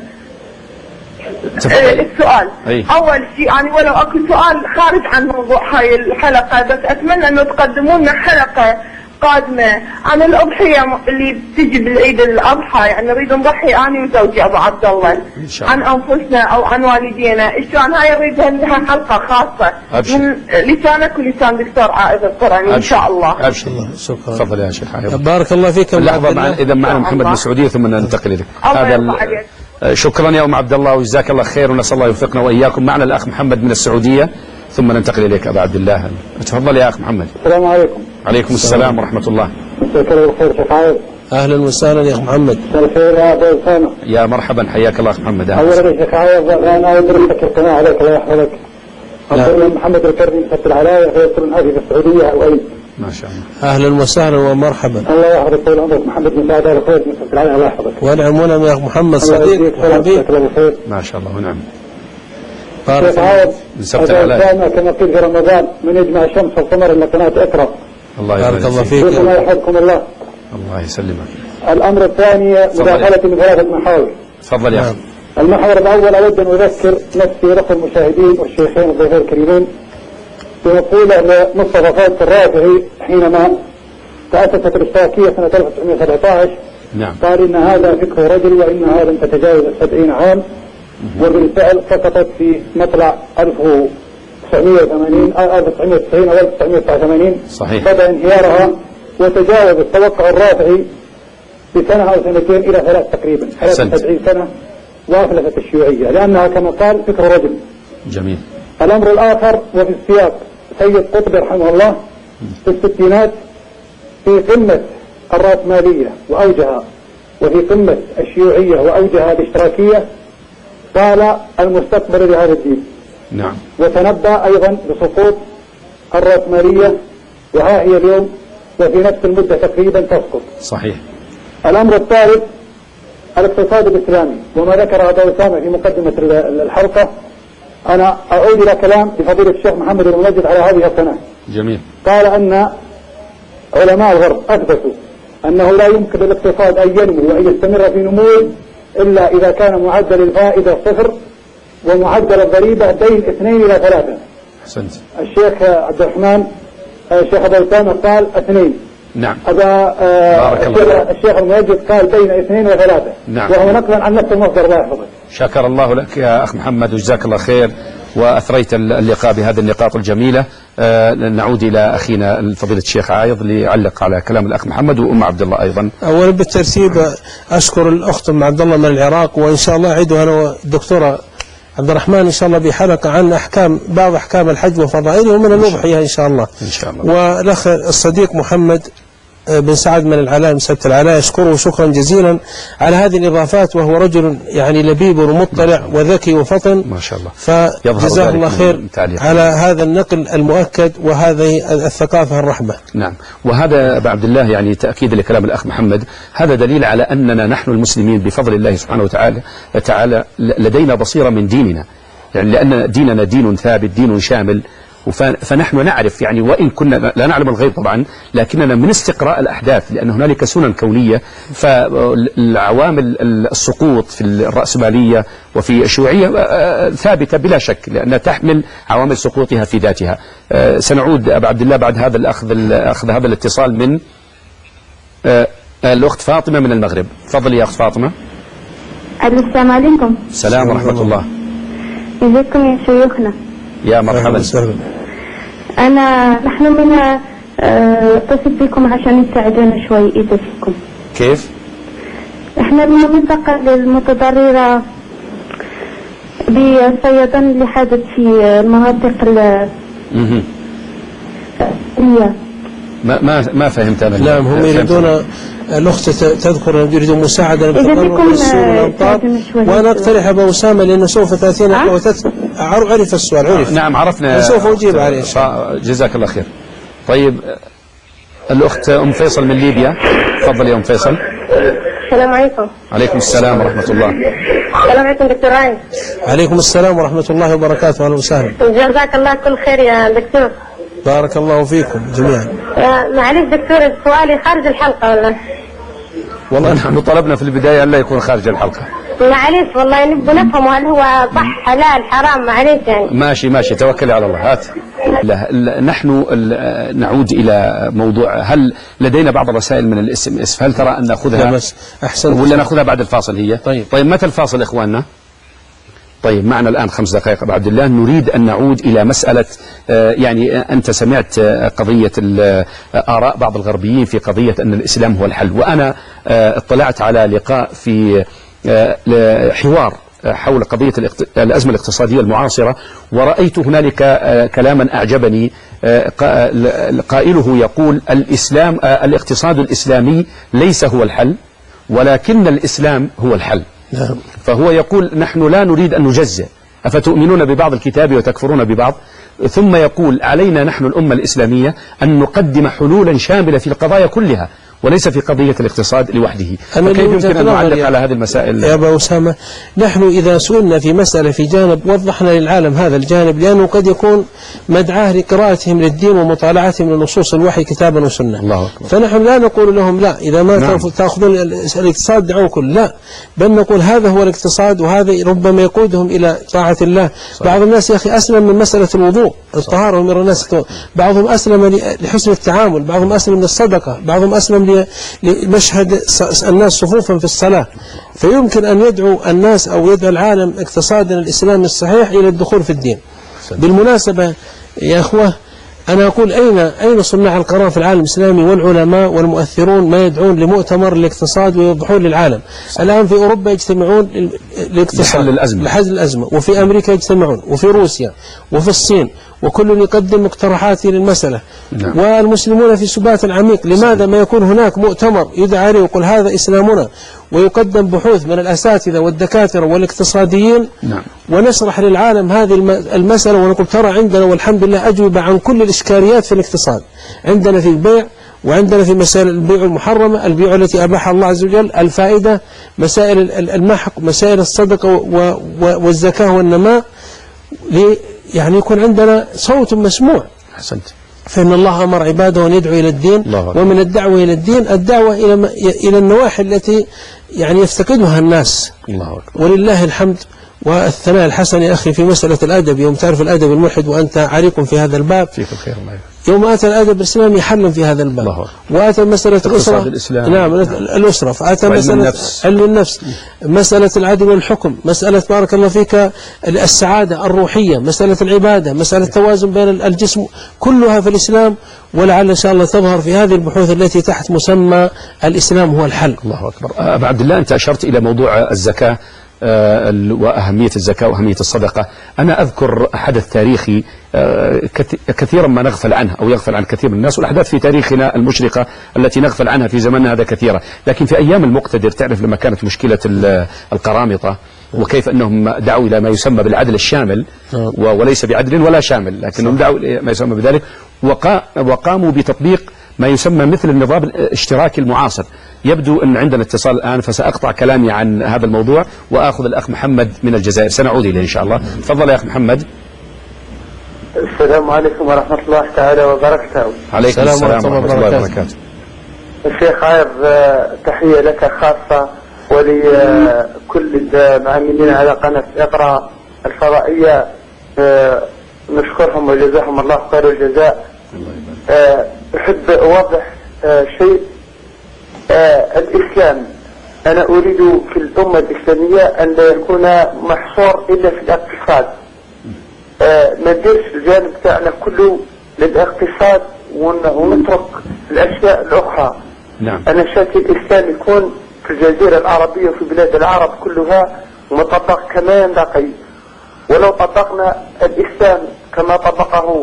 تفضل. السؤال أي. أول شيء يعني ولو أكو سؤال خارج عن موضوع هاي الحلقة، بس أتمنى أنه تقدموا لنا حلقة قادمة عن الأضحية اللي بتجي بالعيد الأضحى. يعني نريد نضحي أنا وزوجي أبو عبد الله عن أنفسنا أو عن والدينا. شلون هاي نريد لها حلقة خاصة أبشر. من لسانك ولسان دكتور عائد القرني إن شاء الله. أبشر الله. شكرا. تفضل يا شيخ عائد. بارك الله فيك. لحظة معنا إذا معنا محمد من السعودية ثم ننتقل إليك. هذا شكرا يا أم عبد الله وجزاك الله خير ونسأل الله يوفقنا وإياكم. معنا الأخ محمد من السعودية ثم ننتقل إليك أبا عبد الله. تفضل يا أخ محمد. السلام عليكم. عليكم السلام ورحمة الله. مساك الله بالخير شيخ عائد. أهلا وسهلا يا أخ محمد. مساء الخير يا أبو أسامة. يا مرحبا حياك الله أخ محمد. أولا يا شيخ عائد أنا أدرسك القناة عليك الله يحفظك. أخونا محمد الكرمي فتح العلاية في هذه في السعودية أو أي. ما شاء الله. أهلا وسهلا ومرحبا. الله يحفظك طول عمرك محمد بن سعد آل خير من فتح العلاية الله يحفظك. ونعم ونعم يا أخ محمد صديق وحبيب. ما شاء الله ونعم. شيخ عائد من سبت العلاية كما قيل في رمضان من يجمع الشمس والقمر إلى قناة اقرأ. الله بارك الله فيك. الله يحفظكم الله. الله يسلمك. الأمر الثاني مداخلة من ثلاثة محاور. تفضل يا أخي. المحور الأول أود أن أذكر نفسي لكم المشاهدين والشيخين والضيوف الكريمين بمقولة لمصطفى فاضل الرافعي حينما تأسست الاشتراكية سنة ألف وتسعمائة وسبعة عشر. نعم. قال إن هذا فكر رجل وإنها لم تتجاوز السبعين عام، وبالفعل سقطت في مطلع ألف وتسعمائة وثمانين ألف وتسعمائة وتسعين أو ألف وتسعمائة وتسعة وثمانين. صحيح. بدأ انهيارها وتجاوز التوقع الرافعي بسنة أو سنتين إلى ثلاث تقريبا ثلاثة وسبعين سنة وأفلست الشيوعية لأنها كما قال فكر رجل. جميل. الأمر الآخر وفي السياق سيد قطب رحمه الله في الستينات في قمة الرأسمالية وأوجها وفي قمة الشيوعية وأوجها الاشتراكية قال المستقبل لهذا الدين. نعم. وتنبأ أيضا بسقوط الرأسمالية وها هي اليوم وفي نفس المدة تقريبا تسقط. صحيح. الأمر الثالث الاقتصاد الإسلامي وما ذكر أبو أسامة في مقدمة الحلقة. أنا أعود إلى كلام لفضيلة الشيخ محمد بن منجد على هذه القناة. جميل. قال أن علماء الغرب أثبتوا أنه لا يمكن للاقتصاد أن ينمو وأن يستمر في نموه إلا إذا كان معدل الفائدة صفر ومعدل الضريبة بين اثنين إلى ثلاثة. أحسنت. الشيخ عبد الرحمن الشيخ أبو أسامة قال اثنين. نعم. هذا آه الشيخ المنجد قال بين اثنين وثلاثة. نعم. وهو نقلا عن نفس المصدر الله يحفظك. شكر الله لك يا أخ محمد وجزاك الله خير وأثريت اللقاء بهذه النقاط الجميلة. آه نعود إلى أخينا فضيلة الشيخ عايض ليعلق على كلام الأخ محمد وأم عبد الله أيضا. أولا بالترتيب أشكر الأخت أم عبد الله من العراق، وإن شاء الله أعيدها أنا والدكتورة عبد الرحمن إن شاء الله بحلقة عن أحكام بعض أحكام الحج وفضائله ومن الأضحية إن شاء الله. إن شاء الله. والأخ الصديق محمد بن سعد من العلاء من سبت العلاء أشكره شكرا جزيلا على هذه الإضافات، وهو رجل يعني لبيب ومطلع وذكي وفطن ما شاء الله. فجزاه الله خير على هذا النقل المؤكد وهذه الثقافة الرحبة. نعم. وهذا أبا عبد الله يعني تأكيد لكلام الأخ محمد، هذا دليل على أننا نحن المسلمين بفضل الله سبحانه وتعالى تعالى لدينا بصيرة من ديننا، يعني لأن ديننا دين ثابت دين شامل، فنحن نعرف يعني وإن كنا لا نعلم الغيب طبعا لكننا من استقراء الأحداث، لأن هنالك سنن كونية، فالعوامل السقوط في الرأسمالية وفي الشيوعية ثابتة بلا شك لأنها تحمل عوامل سقوطها في ذاتها. سنعود أبا عبد الله بعد هذا الأخذ أخذ هذا الاتصال من الأخت فاطمة من المغرب. تفضلي يا أخت فاطمة. السلام عليكم. السلام ورحمة الله. ازيكم يا شيوخنا؟ يا مرحبا. أنا نحن من اتصل بكم عشان تساعدونا شوي إذا فيكم. كيف؟ احنا بالمنطقة المتضررة بالصيدان اللي حدث في المناطق ال ما ما ما فهمت أنا. نعم هم يريدون الأخت تذكر يريدون مساعدة للتضرر بالسور والأمطار، وأنا أقترح أبا أسامة لأنه سوف تأتينا أه؟ عرف السؤال عرف. نعم عرفنا. سوف أجيب عليه. جزاك الله خير. طيب الأخت أم فيصل من ليبيا. تفضل يا أم فيصل. السلام عليكم. عليكم السلام ورحمة الله. السلام عليكم دكتور راي. عليكم السلام ورحمة الله وبركاته. أهلا وسهلا. جزاك الله كل خير يا دكتور. بارك الله فيكم جميعا. آه معلش دكتور سؤالي خارج الحلقة ولا؟ والله نحن طلبنا في البداية أن لا يكون خارج الحلقة. معلش والله نبغى نفهم هل هو صح حلال حرام معلش يعني. ماشي ماشي توكلي على الله. هات. لا نحن نعود إلى موضوع، هل لدينا بعض الرسائل من الاس ام اس، هل ترى أن نأخذها بس أحسن ولا نأخذها بعد الفاصل هي؟ طيب طيب متى الفاصل إخواننا؟ طيب معنا الآن خمس دقائق أبو عبد الله. نريد أن نعود إلى مسألة يعني أنت سمعت قضية آراء بعض الغربيين في قضية أن الإسلام هو الحل، وأنا اطلعت على لقاء في حوار حول قضية الأزمة الاقتصادية المعاصرة، ورأيت هنالك كلاما أعجبني قائله يقول الإسلام الاقتصاد الإسلامي ليس هو الحل ولكن الإسلام هو الحل. فهو يقول نحن لا نريد أن نجزئ، أفتؤمنون ببعض الكتاب وتكفرون ببعض، ثم يقول علينا نحن الأمة الإسلامية أن نقدم حلولا شاملة في القضايا كلها وليس في قضية الاقتصاد لوحده. فكيف يمكن أن نعلق على هذه المسائل؟ يا أبا أسامة نحن إذا سئلنا في مسألة في جانب وضحنا للعالم هذا الجانب، لأنه قد يكون مدعاه لقراءتهم للدين ومطالعتهم لنصوص الوحي كتابا وسنة. الله أكبر. فنحن لا نقول لهم لا إذا ما نعم. تأخذون الاقتصاد دعوه كل، لا، بل نقول هذا هو الاقتصاد وهذا ربما يقودهم إلى طاعة الله. صح. بعض الناس يا أخي أسلم من مسألة الوضوء الطهارة ومن الناس، بعضهم أسلم لحسن التعامل، بعضهم أسلم للصدقة، بعضهم أسلم لمشهد الناس صفوفا في الصلاة. فيمكن أن يدعو الناس أو يدعو العالم اقتصادنا الإسلامي الصحيح إلى الدخول في الدين. بالمناسبة يا أخوة أنا أقول أين أين صناع القرار في العالم الإسلامي والعلماء والمؤثرون ما يدعون لمؤتمر الاقتصاد ويوضحون للعالم؟ الآن في أوروبا يجتمعون للاقتصاد لحل الأزمة. لحل الأزمة، وفي أمريكا يجتمعون، وفي روسيا، وفي الصين، وكل يقدم مقترحاته للمسألة. نعم. والمسلمون في سبات عميق. لماذا ما يكون هناك مؤتمر يدعى عليه ويقول هذا إسلامنا، ويقدم بحوث من الأساتذة والدكاترة والاقتصاديين. نعم. ونشرح للعالم هذه المسألة ونقول ترى عندنا والحمد لله أجوبة عن كل الإشكاليات في الاقتصاد، عندنا في البيع، وعندنا في مسائل البيع المحرمة، البيع التي أباحها الله عز وجل، الفائدة، مسائل المحق، مسائل الصدقة والزكاة والنماء، يعني يكون عندنا صوت مسموع. أحسنت. فإن الله أمر عباده أن يدعو إلى الدين، ومن الدعوة إلى الدين الدعوة إلى إلى النواحي التي يعني يفتقدها الناس. الله أكبر. ولله الحمد والثناء الحسن يا أخي في مسألة الأدب. يوم تعرف الأدب الملحد وأنت عريق في هذا الباب، فيك الخير الله يبارك. يوم أتى الأدب الإسلامي حلا في هذا الباب، وأتى مسألة الأسرة، نعم الأسرة، فأتى مسألة علم النفس، مسألة العدل والحكم، مسألة بارك الله فيك السعادة الروحية، مسألة العبادة، مسألة التوازن بين الجسم، كلها في الإسلام. ولعل إن شاء الله تظهر في هذه البحوث التي تحت مسمى الإسلام هو الحل. الله أكبر. أبو عبد الله أنت أشرت إلى موضوع الزكاة وأهمية الزكاة وأهمية الصدقة. أنا أذكر حدث تاريخي كثيرا ما نغفل عنه أو يغفل عن كثير من الناس، والأحداث في تاريخنا المشرقة التي نغفل عنها في زماننا هذا كثيرة. لكن في أيام المقتدر تعرف لما كانت مشكلة القرامطة وكيف أنهم دعوا إلى ما يسمى بالعدل الشامل، وليس بعدل ولا شامل، لكنهم دعوا إلى ما يسمى بذلك، وقاموا بتطبيق ما يسمى مثل النظام الاشتراكي المعاصر. يبدو أن عندنا اتصال الآن، فسأقطع كلامي عن هذا الموضوع وآخذ الأخ محمد من الجزائر، سنعود إليه إن شاء الله. تفضل يا أخ محمد. السلام عليكم ورحمة الله تعالى وبركاته. عليكم السلام ورحمة الله وبركاته. الشيخ عاير تحية لك خاصة ولكل العاملين على قناة اقرأ الفضائية، نشكرهم وجزاهم الله خير الجزاء. أحب أوضح شيء. الإسلام أنا أريد في الأمة الإسلامية أن لا يكون محصور إلا في الاقتصاد. ما نديرش الجانب تاعنا كله للاقتصاد ونترك الأشياء الأخرى. نعم. أنا شاكي الإسلام يكون في الجزيرة العربية وفي بلاد العرب كلها مطبق كما ينبغي. ولو طبقنا الإسلام كما طبقه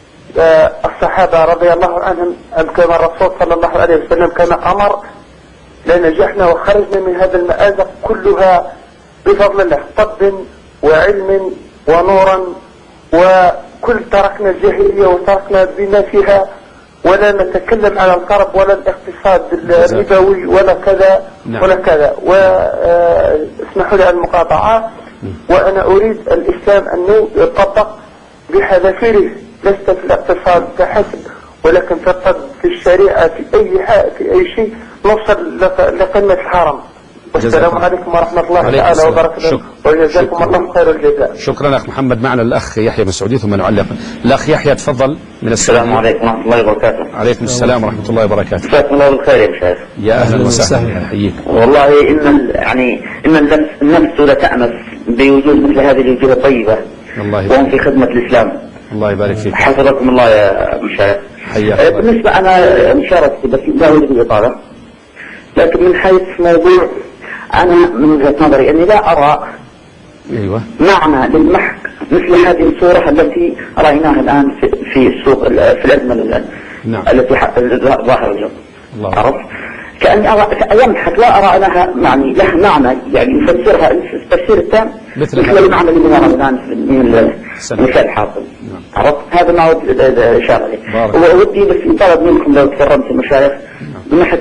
الصحابة رضي الله عنهم كما الرسول صلى الله عليه وسلم كما أمر لنجحنا وخرجنا من هذا المآزق كلها بفضل الله، طب وعلم ونورا، وكل تركنا الجاهلية وتركنا بما فيها ولا نتكلم على القرض ولا الاقتصاد الربوي ولا كذا نعم. ولا كذا. واسمحوا لي المقاطعة، وأنا أريد الإسلام أنه يطبق بحذافيره، لست في الاقتصاد فحسب ولكن تطبق في الشريعة في أي حاجة في أي شيء نوصل لقمة الحرم. والسلام عليكم ورحمة الله تعالى وبركاته، وجزاكم الله خير الجزاء. شكرا أخ محمد. معنا الأخ يحيى من السعودية ثم نعلق. الأخ يحيى تفضل من السعودية. السلام عليكم ورحمة الله وبركاته. عليكم السلام ورحمة الله وبركاته. جزاكم الله بالخير يا مشايخ. يا أهلا وسهلا، أحييك. والله إن يعني إن النفس النفس لتأنس بوجود مثل هذه الوجوه الطيبة، وهم في خدمة الإسلام. الله يبارك فيك. حفظكم الله يا مشايخ. حياك. بالنسبة أنا مشاركتي بس لا أريد الإطالة، لكن من حيث موضوع أنا من وجهة نظري أني لا أرى أيوة. معنى للمحك مثل هذه الصورة التي رأيناها الآن في, في السوق في الأزمة نعم. التي ظاهر اليوم. عرفت؟ كأني أرى يمحك لا أرى لها معني لها معنى يعني يفسرها التفسير التام مثل, مثل المعنى اللي نراه الآن من المثال الحاصل. نعم. عرفت؟ هذا ما أود إشارة لي. وودي بس طلب منكم لو تكرمت المشايخ من ناحية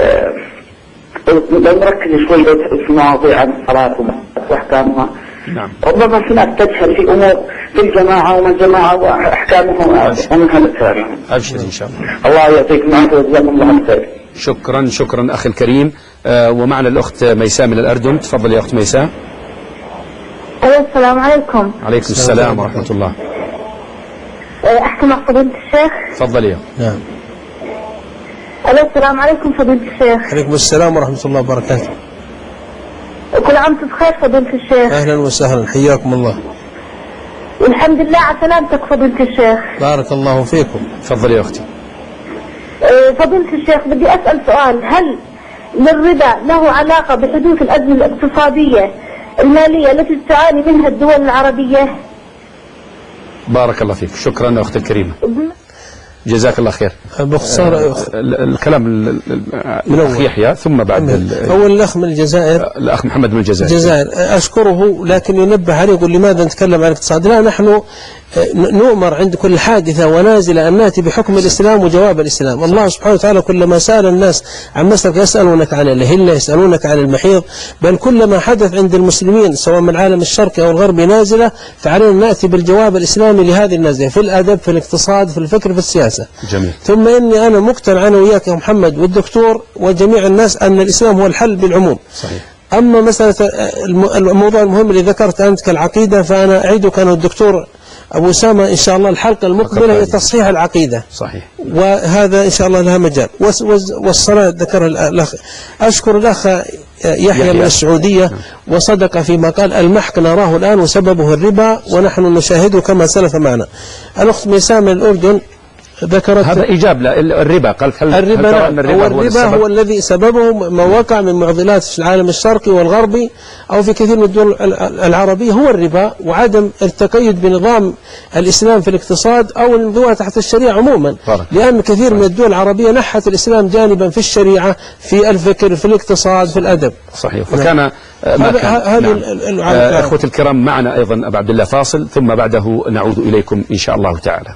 لو نركز شوي في مواضيع عن الصلاة وأحكامها. نعم. ربما في ناس تجهل في أمور في الجماعة وما الجماعة وأحكامها ومن هذا الكلام. أبشر إن شاء الله. الله يعطيكم العافية وجزاكم الله خير. شكرا شكرا أخي الكريم. آه ومعنا الأخت ميساء من الأردن. تفضل يا أخت ميساء. السلام عليكم. عليكم السلام ورحمة الله. أحكي مع فضيلة الشيخ. تفضل يا. نعم. السلام عليكم فضيلة الشيخ. عليكم السلام ورحمة الله وبركاته. كل عام وانتم بخير فضيلة الشيخ. أهلا وسهلا، حياكم الله. والحمد لله على سلامتك فضيلة الشيخ. بارك الله فيكم. تفضل يا أختي. فضيلة الشيخ بدي أسأل سؤال، هل للربا له علاقة بحدوث الأزمة الاقتصادية المالية التي تعاني منها الدول العربية؟ بارك الله فيك. شكرا أختي الكريمة. جزاك الله خير. باختصار آه الكلام من الأخ يحيى ثم بعد أول الأخ من الجزائر الأخ محمد من الجزائر. الجزائر أشكره، لكن ينبه عليه يقول لماذا نتكلم عن الاقتصاد؟ لا، نحن نؤمر عند كل حادثة ونازلة أن نأتي بحكم الإسلام وجواب الإسلام. الله سبحانه وتعالى كلما سأل الناس عن مسألة يسألونك عن الهلة، يسألونك عن المحيض، بل كلما حدث عند المسلمين سواء من العالم الشرقي أو الغربي نازلة، فعلينا نأتي بالجواب الإسلامي لهذه النازلة في الأدب، في الاقتصاد، في الفكر، في السياسة. جميل. ثم إني أنا مقتنع أنا وياك يا محمد والدكتور وجميع الناس أن الإسلام هو الحل بالعموم. صحيح. أما مسألة الموضوع المهم اللي ذكرت أنت كالعقيدة، فأنا أعيدك أنا والدكتور أبو أسامة إن شاء الله الحلقة المقبلة هي تصحيح العقيدة. صحيح. وهذا إن شاء الله لها مجال. والصلاة ذكر الأخ. أشكر الأخ يحيى من السعودية وصدق فيما قال. المحك نراه الآن وسببه الربا ونحن نشاهده كما سلف معنا. الأخت ميساء من الأردن ذكرت هذا إيجاب الربا. قال هل الربا, هل الربا هو, الربا هو, هو الذي سببه ما وقع من معضلات في العالم الشرقي والغربي أو في كثير من الدول العربية هو الربا، وعدم التقيد بنظام الإسلام في الاقتصاد أو الانضواء تحت الشريعة عموما. فرق. لأن كثير من الدول العربية نحت الإسلام جانبا في الشريعة، في الفكر، في الاقتصاد، في الأدب. صحيح. فكان ما كان. نعم. آه إخوة الكرام، معنا أيضا أبو عبد الله فاصل ثم بعده نعود إليكم إن شاء الله تعالى.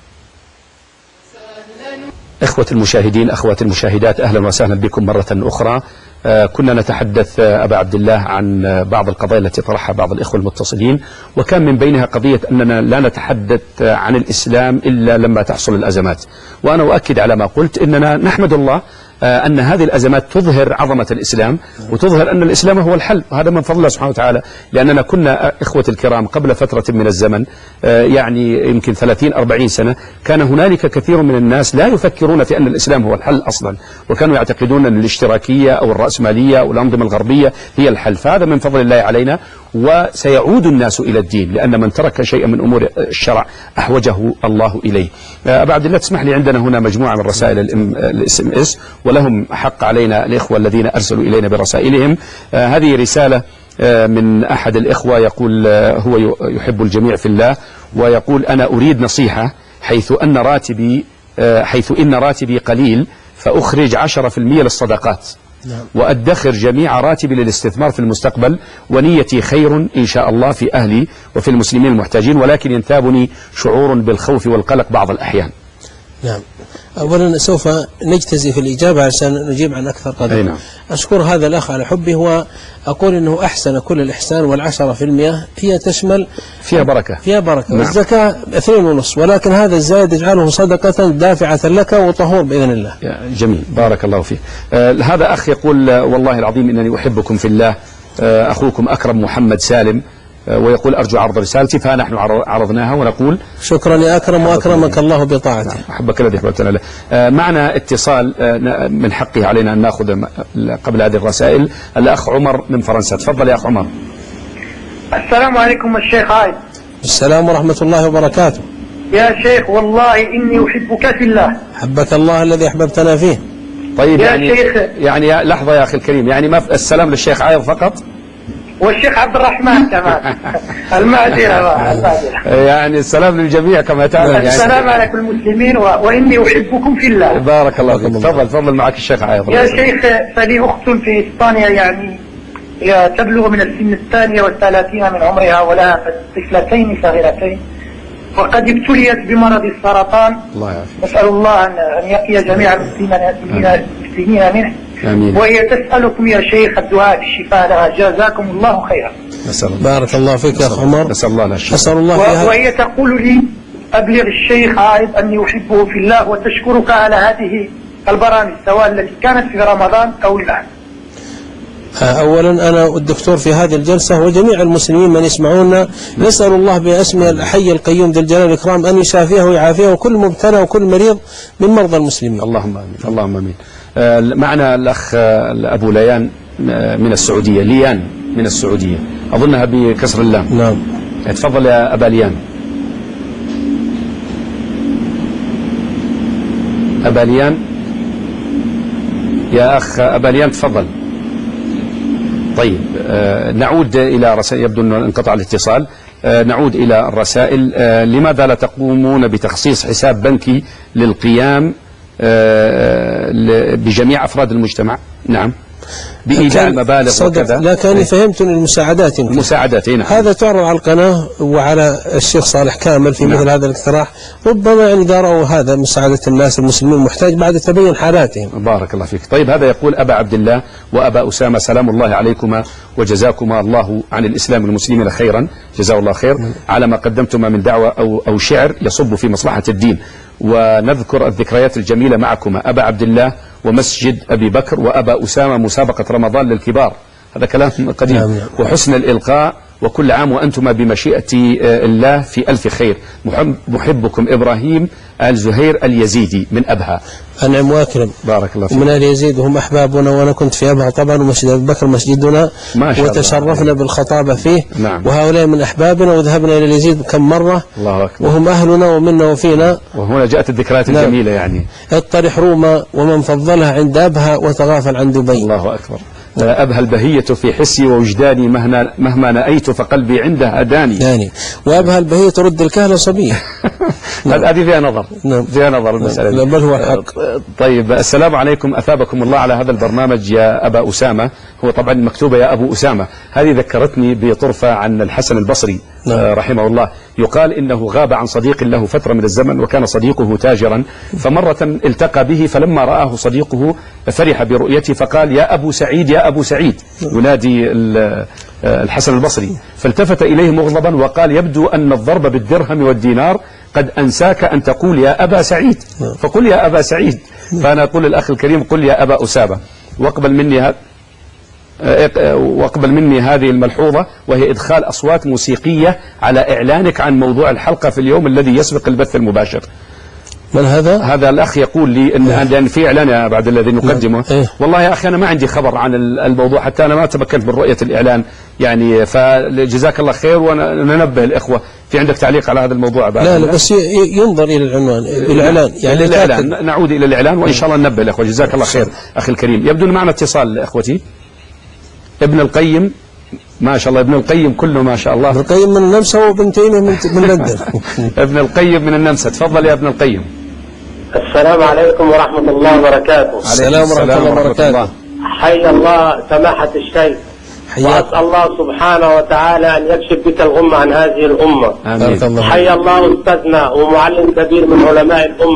إخوة المشاهدين، أخوات المشاهدات، أهلا وسهلا بكم مرة أخرى. آه كنا نتحدث آه أبا عبد الله عن آه بعض القضايا التي طرحها بعض الإخوة المتصلين، وكان من بينها قضية أننا لا نتحدث آه عن الإسلام إلا لما تحصل الأزمات. وأنا أؤكد على ما قلت، إننا نحمد الله آه أن هذه الأزمات تظهر عظمة الإسلام وتظهر أن الإسلام هو الحل، وهذا من فضل الله سبحانه وتعالى. لأننا كنا إخوة الكرام قبل فترة من الزمن آه يعني يمكن ثلاثين أربعين سنة كان هنالك كثير من الناس لا يفكرون في أن الإسلام هو الحل أصلا، وكانوا يعتقدون أن الاشتراكية أو الرأسمالية أو الأنظمة الغربية هي الحل. فهذا من فضل الله علينا، وسيعود الناس إلى الدين، لأن من ترك شيئا من أمور الشرع أحوجه الله إليه. أبا عبد الله تسمح لي، عندنا هنا مجموعة من رسائل الاس ام اس ولهم حق علينا الإخوة الذين أرسلوا إلينا برسائلهم. هذه رسالة من أحد الإخوة يقول هو يحب الجميع في الله، ويقول أنا أريد نصيحة حيث أن راتبي حيث إن راتبي قليل فأخرج عشرة في المئة للصدقات. نعم. وأدخر جميع راتبي للاستثمار في المستقبل، ونيتي خير إن شاء الله في أهلي وفي المسلمين المحتاجين، ولكن ينتابني شعور بالخوف والقلق بعض الأحيان. نعم. أولا سوف نجتزي في الإجابة عشان نجيب عن أكثر قدر. نعم. أشكر هذا الأخ على حبه، وأقول أنه أحسن كل الإحسان، والعشرة في المئة هي تشمل فيها بركة فيها بركة نعم. والزكاة اثنين ونص، ولكن هذا الزائد يجعله صدقة دافعة لك وطهور بإذن الله. جميل، بارك الله فيك. آه هذا أخ يقول آه والله العظيم إنني أحبكم في الله، آه أخوكم أكرم محمد سالم، ويقول أرجو عرض رسالتي، فنحن عرضناها ونقول شكرا يا أكرم، وأكرمك الله بطاعته. أحبك الذي أحببتنا له. معنا اتصال من حقه علينا أن نأخذ قبل هذه الرسائل. الأخ عمر من فرنسا، تفضل يا أخ عمر. السلام عليكم الشيخ عايد. السلام ورحمة الله وبركاته. يا شيخ والله إني أحبك في الله. حبك الله الذي أحببتنا فيه. طيب يا يعني شيخ، يعني لحظة يا أخي الكريم، يعني ما السلام للشيخ عايض فقط؟ والشيخ عبد الرحمن كمان. المعذرة المعذرة. يعني السلام للجميع كما تعلم. يعني السلام على كل المسلمين و... وإني أحبكم في الله. بارك الله فيك. تفضل تفضل معك الشيخ عايض. يا شيخ، فلي أخت في إسبانيا يعني تبلغ من السن الثانية والثلاثين من عمرها، ولها طفلتين صغيرتين، وقد ابتليت بمرض السرطان. الله يعافيك. نسأل الله أن يقي جميع المسلمين منه. آمين. وهي تسألكم يا شيخ الدعاء بالشفاء لها، جزاكم الله خيرا. بارك الله فيك يا أخ عمر. نسأل الله الشفاء. نسأل الله و... وهي تقول لي أبلغ الشيخ عايد أني أحبه في الله، وتشكرك على هذه البرامج سواء التي كانت في رمضان أو الآن. أولا أنا الدكتور في هذه الجلسة وجميع المسلمين من يسمعونا، نسأل الله باسمه الحي القيوم ذي الجلال والإكرام أن يشافيه ويعافيه وكل مبتلى وكل مريض من مرضى المسلمين. اللهم آمين. اللهم آمين. آه معنا الأخ أبو ليان من السعودية، ليان من السعودية، أظنها بكسر اللام. نعم. تفضل يا أبا ليان. أبا ليان، يا أخ أبا ليان تفضل. طيب آه نعود إلى رسائل، يبدو أنه انقطع الاتصال. آه نعود إلى الرسائل. آه لماذا لا تقومون بتخصيص حساب بنكي للقيام آه بجميع أفراد المجتمع؟ نعم، بإيداع المبالغ وكذا. لكن فهمت المساعدات يمكن. المساعدات نعم. هذا تعرض على القناة وعلى الشيخ صالح كامل في نعم. مثل هذا الاقتراح، ربما يعني داروا هذا مساعدة الناس المسلمين محتاج بعد تبين حالاتهم. بارك الله فيك. طيب هذا يقول أبا عبد الله وأبا أسامة، سلام الله عليكما وجزاكما الله عن الإسلام والمسلمين خيرا، جزاه الله خير م. على ما قدمتما من دعوة أو, أو شعر يصب في مصلحة الدين، ونذكر الذكريات الجميلة معكما أبا عبد الله ومسجد أبي بكر، وأبا أسامة مسابقة رمضان للكبار، هذا كلام قديم نعم. وحسن الإلقاء، وكل عام وأنتم بمشيئة الله في ألف خير. محبكم إبراهيم آل زهير اليزيدي من أبها. أنعم وأكرم. بارك الله فيك. ومن آل يزيد وهم أحبابنا، وأنا كنت في أبها طبعا، ومسجد أبي بكر مسجدنا، وتشرفنا بالخطابة فيه نعم. وهؤلاء من أحبابنا، وذهبنا إلى اليزيد كم مرة الله أكبر. وهم أهلنا ومنا وفينا. وهنا جاءت الذكريات نعم. الجميلة يعني اطرح روما ومن فضلها عند أبها وتغافل عن دبي. الله أكبر. أبهى البهية في حسي ووجداني، مهما مهما نأيت فقلبي عندها أداني. يعني وأبهى البهية ترد الكهل صبية. هذه فيها نظر. نعم. فيها نظر المسألة. لا بل هو الحق. طيب السلام عليكم، أثابكم الله على هذا البرنامج يا أبا أسامة. هو طبعا مكتوبة يا أبو أسامة. هذه ذكرتني بطرفة عن الحسن البصري نعم. رحمه الله. يقال إنه غاب عن صديق له فترة من الزمن، وكان صديقه تاجرا، فمرة التقى به، فلما رآه صديقه فرح برؤيته، فقال يا أبو سعيد يا أبو سعيد، ينادي الحسن البصري، فالتفت إليه مغضبا وقال يبدو أن الضرب بالدرهم والدينار قد أنساك أن تقول يا أبا سعيد، فقل يا أبا سعيد. فأنا أقول الأخ الكريم قل يا أبا أسامة، واقبل مني هذا واقبل مني هذه الملحوظة، وهي إدخال أصوات موسيقية على إعلانك عن موضوع الحلقة في اليوم الذي يسبق البث المباشر. من هذا؟ هذا الأخ يقول لي إن إيه؟ لأن في إعلان بعد الذي نقدمه إيه؟ والله يا أخي أنا ما عندي خبر عن الموضوع، حتى أنا ما تمكنت من رؤية الإعلان يعني، فجزاك الله خير، وننبه الإخوة. في عندك تعليق على هذا الموضوع بعد؟ لا لا بس ينظر إلى العنوان الإعلان يعني الإعلان. نعود إلى الإعلان وإن شاء الله ننبه الإخوة. جزاك الله خير أخي الكريم. يبدو أن معنا اتصال إخوتي. ابن القيم ما شاء الله، ابن القيم كله ما شاء الله. ابن القيم من النمسا وابن تيمية من لندن. ابن القيم من النمسا، تفضل يا ابن القيم. السلام عليكم ورحمة الله وبركاته. السلام ورحمة الله وبركاته. حي الله سماحة الشيخ، وأسأل الله سبحانه وتعالى أن يكشف بك الغمة عن هذه الأمة. آمين. حي الله أستاذنا ومعلم كبير من علماء الأمة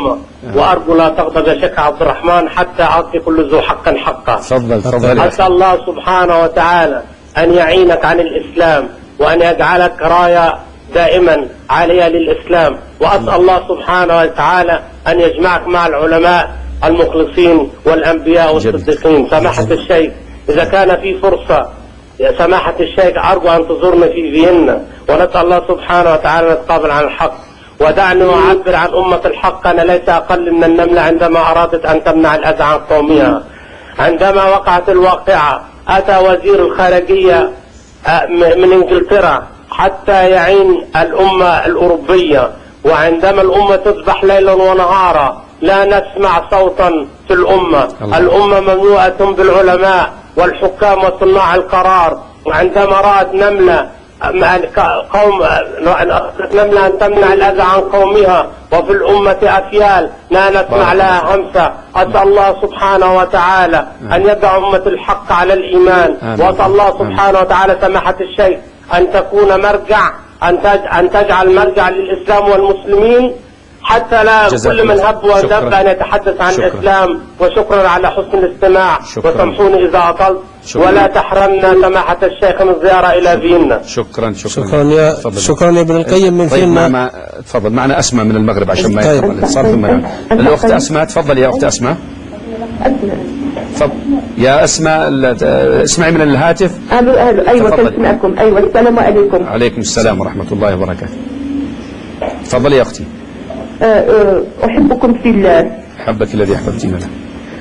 وأرجو لا تغضب يا شيخ عبد الرحمن حتى أعطي كل ذو حق حقه. تفضل تفضل. أسأل الله سبحانه وتعالى أن يعينك عن الإسلام وأن يجعلك راية دائما عالية للإسلام، وأسأل الله سبحانه وتعالى أن يجمعك مع العلماء المخلصين والأنبياء والصديقين. سماحة الشيخ إذا كان في فرصة يا سماحة الشيخ أرجو أن تزورنا في فيينا، ونسأل الله سبحانه وتعالى نتقابل عن الحق. ودعني أعبر عن أمة الحق، أنا ليس أقل من النملة عندما أرادت أن تمنع الأذى عن قومها. عندما وقعت الواقعة أتى وزير الخارجية من إنجلترا حتى يعين الأمة الأوروبية، وعندما الأمة تذبح ليلا ونهارا لا نسمع صوتا في الأمة. الأمة مملوءة بالعلماء والحكام وصناع القرار، وعندما رأت نملة قوم نملة أن تمنع الأذى عن قومها وفي الأمة أفيال لا نسمع لها همسة. أسأل الله سبحانه وتعالى أن يدع أمة الحق على الإيمان، وأسأل الله سبحانه وتعالى سماحة الشيخ أن تكون مرجع، أن تجعل مرجع للإسلام والمسلمين حتى لا كل من هب ودب أن يتحدث عن شكرا. الإسلام. وشكرا على حسن الاستماع، وسامحوني إذا أطلت، ولا تحرمنا سماحة الشيخ من زيارة إلى فيينا. شكرا شكرا شكرا يا شكرا يا ابن القيم من فيينا. طيب تفضل معنا أسماء من المغرب عشان ما يطول الاتصال. ثم الأخت أسماء تفضل يا أخت أسماء. تفضل يا أسماء، اسمعي من الهاتف. ألو ألو أيوة تسمعكم. أيوة السلام عليكم. عليكم السلام ورحمة الله وبركاته. تفضلي يا أختي. أحبكم في الله. حبك الذي أحببتينا له.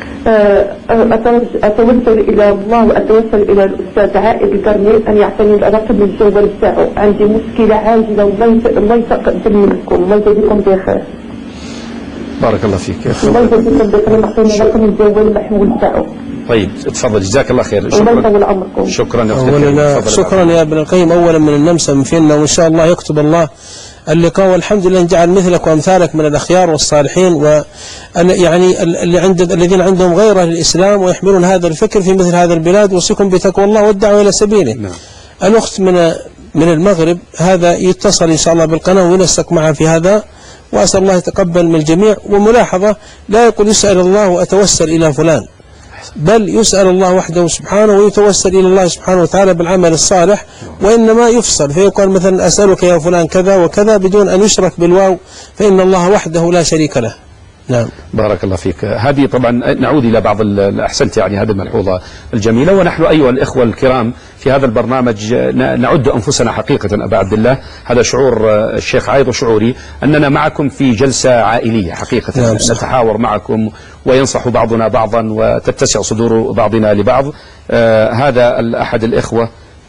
أتوسل إلى الله وأتوسل إلى الأستاذ عائد القرني أن يعطيني الرقم الجوال بتاعه. عندي مشكلة عاجلة والله يتقبل منكم، الله يجزيكم بخير. بارك الله فيك. الله يجزيكم بخير، يعطيني الرقم الجوال المحمول بتاعه. طيب تفضل جزاك الله خير. شكرا. شكرا يا أختي. شكرا يا ابن القيم أولا من النمسا من فينا، وإن شاء الله يكتب الله اللقاء، والحمد لله جعل مثلك وامثالك من الاخيار والصالحين، و يعني اللي عند الذين عندهم غيره للاسلام ويحملون هذا الفكر في مثل هذا البلاد. وصيكم بتقوى الله والدعوه الى سبيله. نعم. الاخت من من المغرب هذا يتصل ان شاء الله بالقناه وينسق معها في هذا، واسال الله يتقبل من الجميع. وملاحظه لا يقول يسال الله واتوسل الى فلان، بل يسأل الله وحده سبحانه ويتوسل إلى الله سبحانه وتعالى بالعمل الصالح، وإنما يفصل فيقال مثلا أسألك يا فلان كذا وكذا بدون أن يشرك بالواو، فإن الله وحده لا شريك له. نعم. بارك الله فيك. هذه طبعا نعود إلى بعض الأحسنت يعني هذه الملحوظة الجميلة. ونحن أيها الإخوة الكرام في هذا البرنامج نعد أنفسنا حقيقة أبا عبد الله، هذا شعور الشيخ عايض وشعوري أننا معكم في جلسة عائلية حقيقة. نعم. نتحاور معكم وينصح بعضنا بعضا وتتسع صدور بعضنا لبعض. آه هذا أحد الإخوة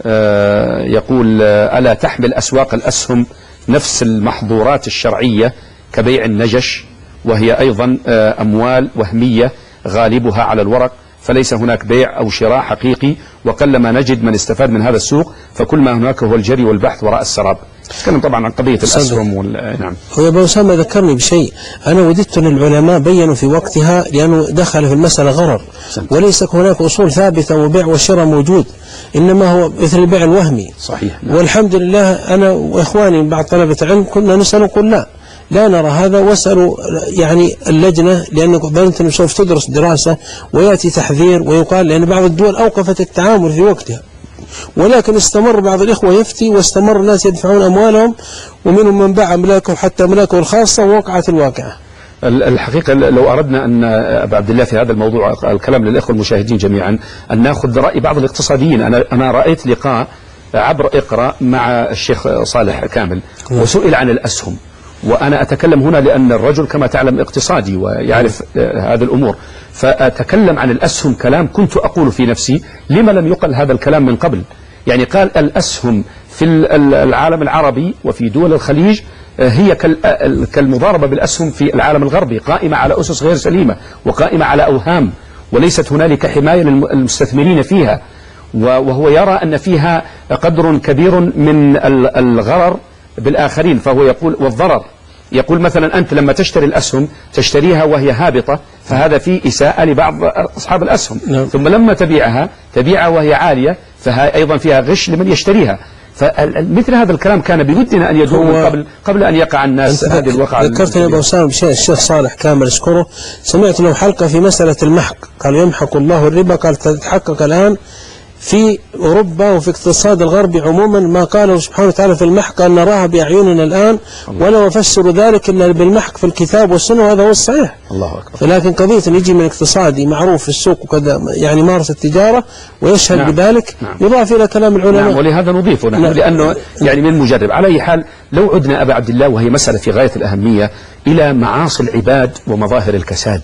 آه يقول آه ألا تحمل أسواق الأسهم نفس المحظورات الشرعية كبيع النجش، وهي أيضا أموال وهمية غالبها على الورق، فليس هناك بيع أو شراء حقيقي، وقلما نجد من استفاد من هذا السوق، فكل ما هناك هو الجري والبحث وراء السراب. تكلم طبعا عن قضية الأسهم وال... نعم. هو أبو أسامة ذكرني بشيء، أنا وددت أن العلماء بينوا في وقتها، لأنه دخل في المسألة غرر، وليس هناك أصول ثابتة وبيع وشراء موجود، إنما هو مثل البيع الوهمي. صحيح. نعم. والحمد لله أنا وإخواني بعض طلبة العلم كنا نسأل نقول لا لا نرى هذا، واسألوا يعني اللجنة، لأن بنت سوف تدرس دراسة ويأتي تحذير ويقال، لأن بعض الدول أوقفت التعامل في وقتها، ولكن استمر بعض الإخوة يفتي، واستمر الناس يدفعون أموالهم، ومنهم من باع أملاكه حتى أملاكه الخاصة، ووقعت الواقعة. الحقيقة لو أردنا أن أبا عبد الله في هذا الموضوع، الكلام للإخوة المشاهدين جميعا، أن نأخذ رأي بعض الاقتصاديين. أنا أنا رأيت لقاء عبر اقرأ مع الشيخ صالح كامل، وسئل عن الأسهم، وأنا أتكلم هنا لأن الرجل كما تعلم اقتصادي ويعرف هذه الأمور، فأتكلم عن الأسهم كلام كنت أقول في نفسي لما لم يقل هذا الكلام من قبل. يعني قال الأسهم في العالم العربي وفي دول الخليج هي كالمضاربة بالأسهم في العالم الغربي، قائمة على أسس غير سليمة وقائمة على أوهام، وليست هنالك حماية للمستثمرين فيها، وهو يرى أن فيها قدر كبير من الغرر بالآخرين. فهو يقول والضرر، يقول مثلا أنت لما تشتري الأسهم تشتريها وهي هابطة، فهذا فيه إساءة لبعض أصحاب الأسهم. نعم. ثم لما تبيعها تبيعها وهي عالية، فها أيضا فيها غش لمن يشتريها. فمثل هذا الكلام كان بودنا أن يدور من قبل قبل أن يقع الناس هذه الوقعة. ذكرت يا أبو أسامة بشيء الشيخ صالح كامل أشكره، سمعت له حلقة في مسألة المحق، قال يمحق الله الربا، قال تتحقق الآن في أوروبا وفي اقتصاد الغرب عموما ما قاله سبحانه وتعالى في المحق أن نراها بأعيننا الآن، ولا نفسر ذلك إلا بالمحق في الكتاب والسنة، وهذا هو الصحيح. الله أكبر. لكن قضية أن يجي من اقتصادي معروف في السوق وكذا يعني مارس التجارة ويشهد نعم. بذلك نعم. يضاف إلى كلام العلماء. نعم، ولهذا نضيفه نحن نعم. لأنه يعني من مجرب. على أي حال لو عدنا أبا عبد الله، وهي مسألة في غاية الأهمية، إلى معاصي العباد ومظاهر الكساد،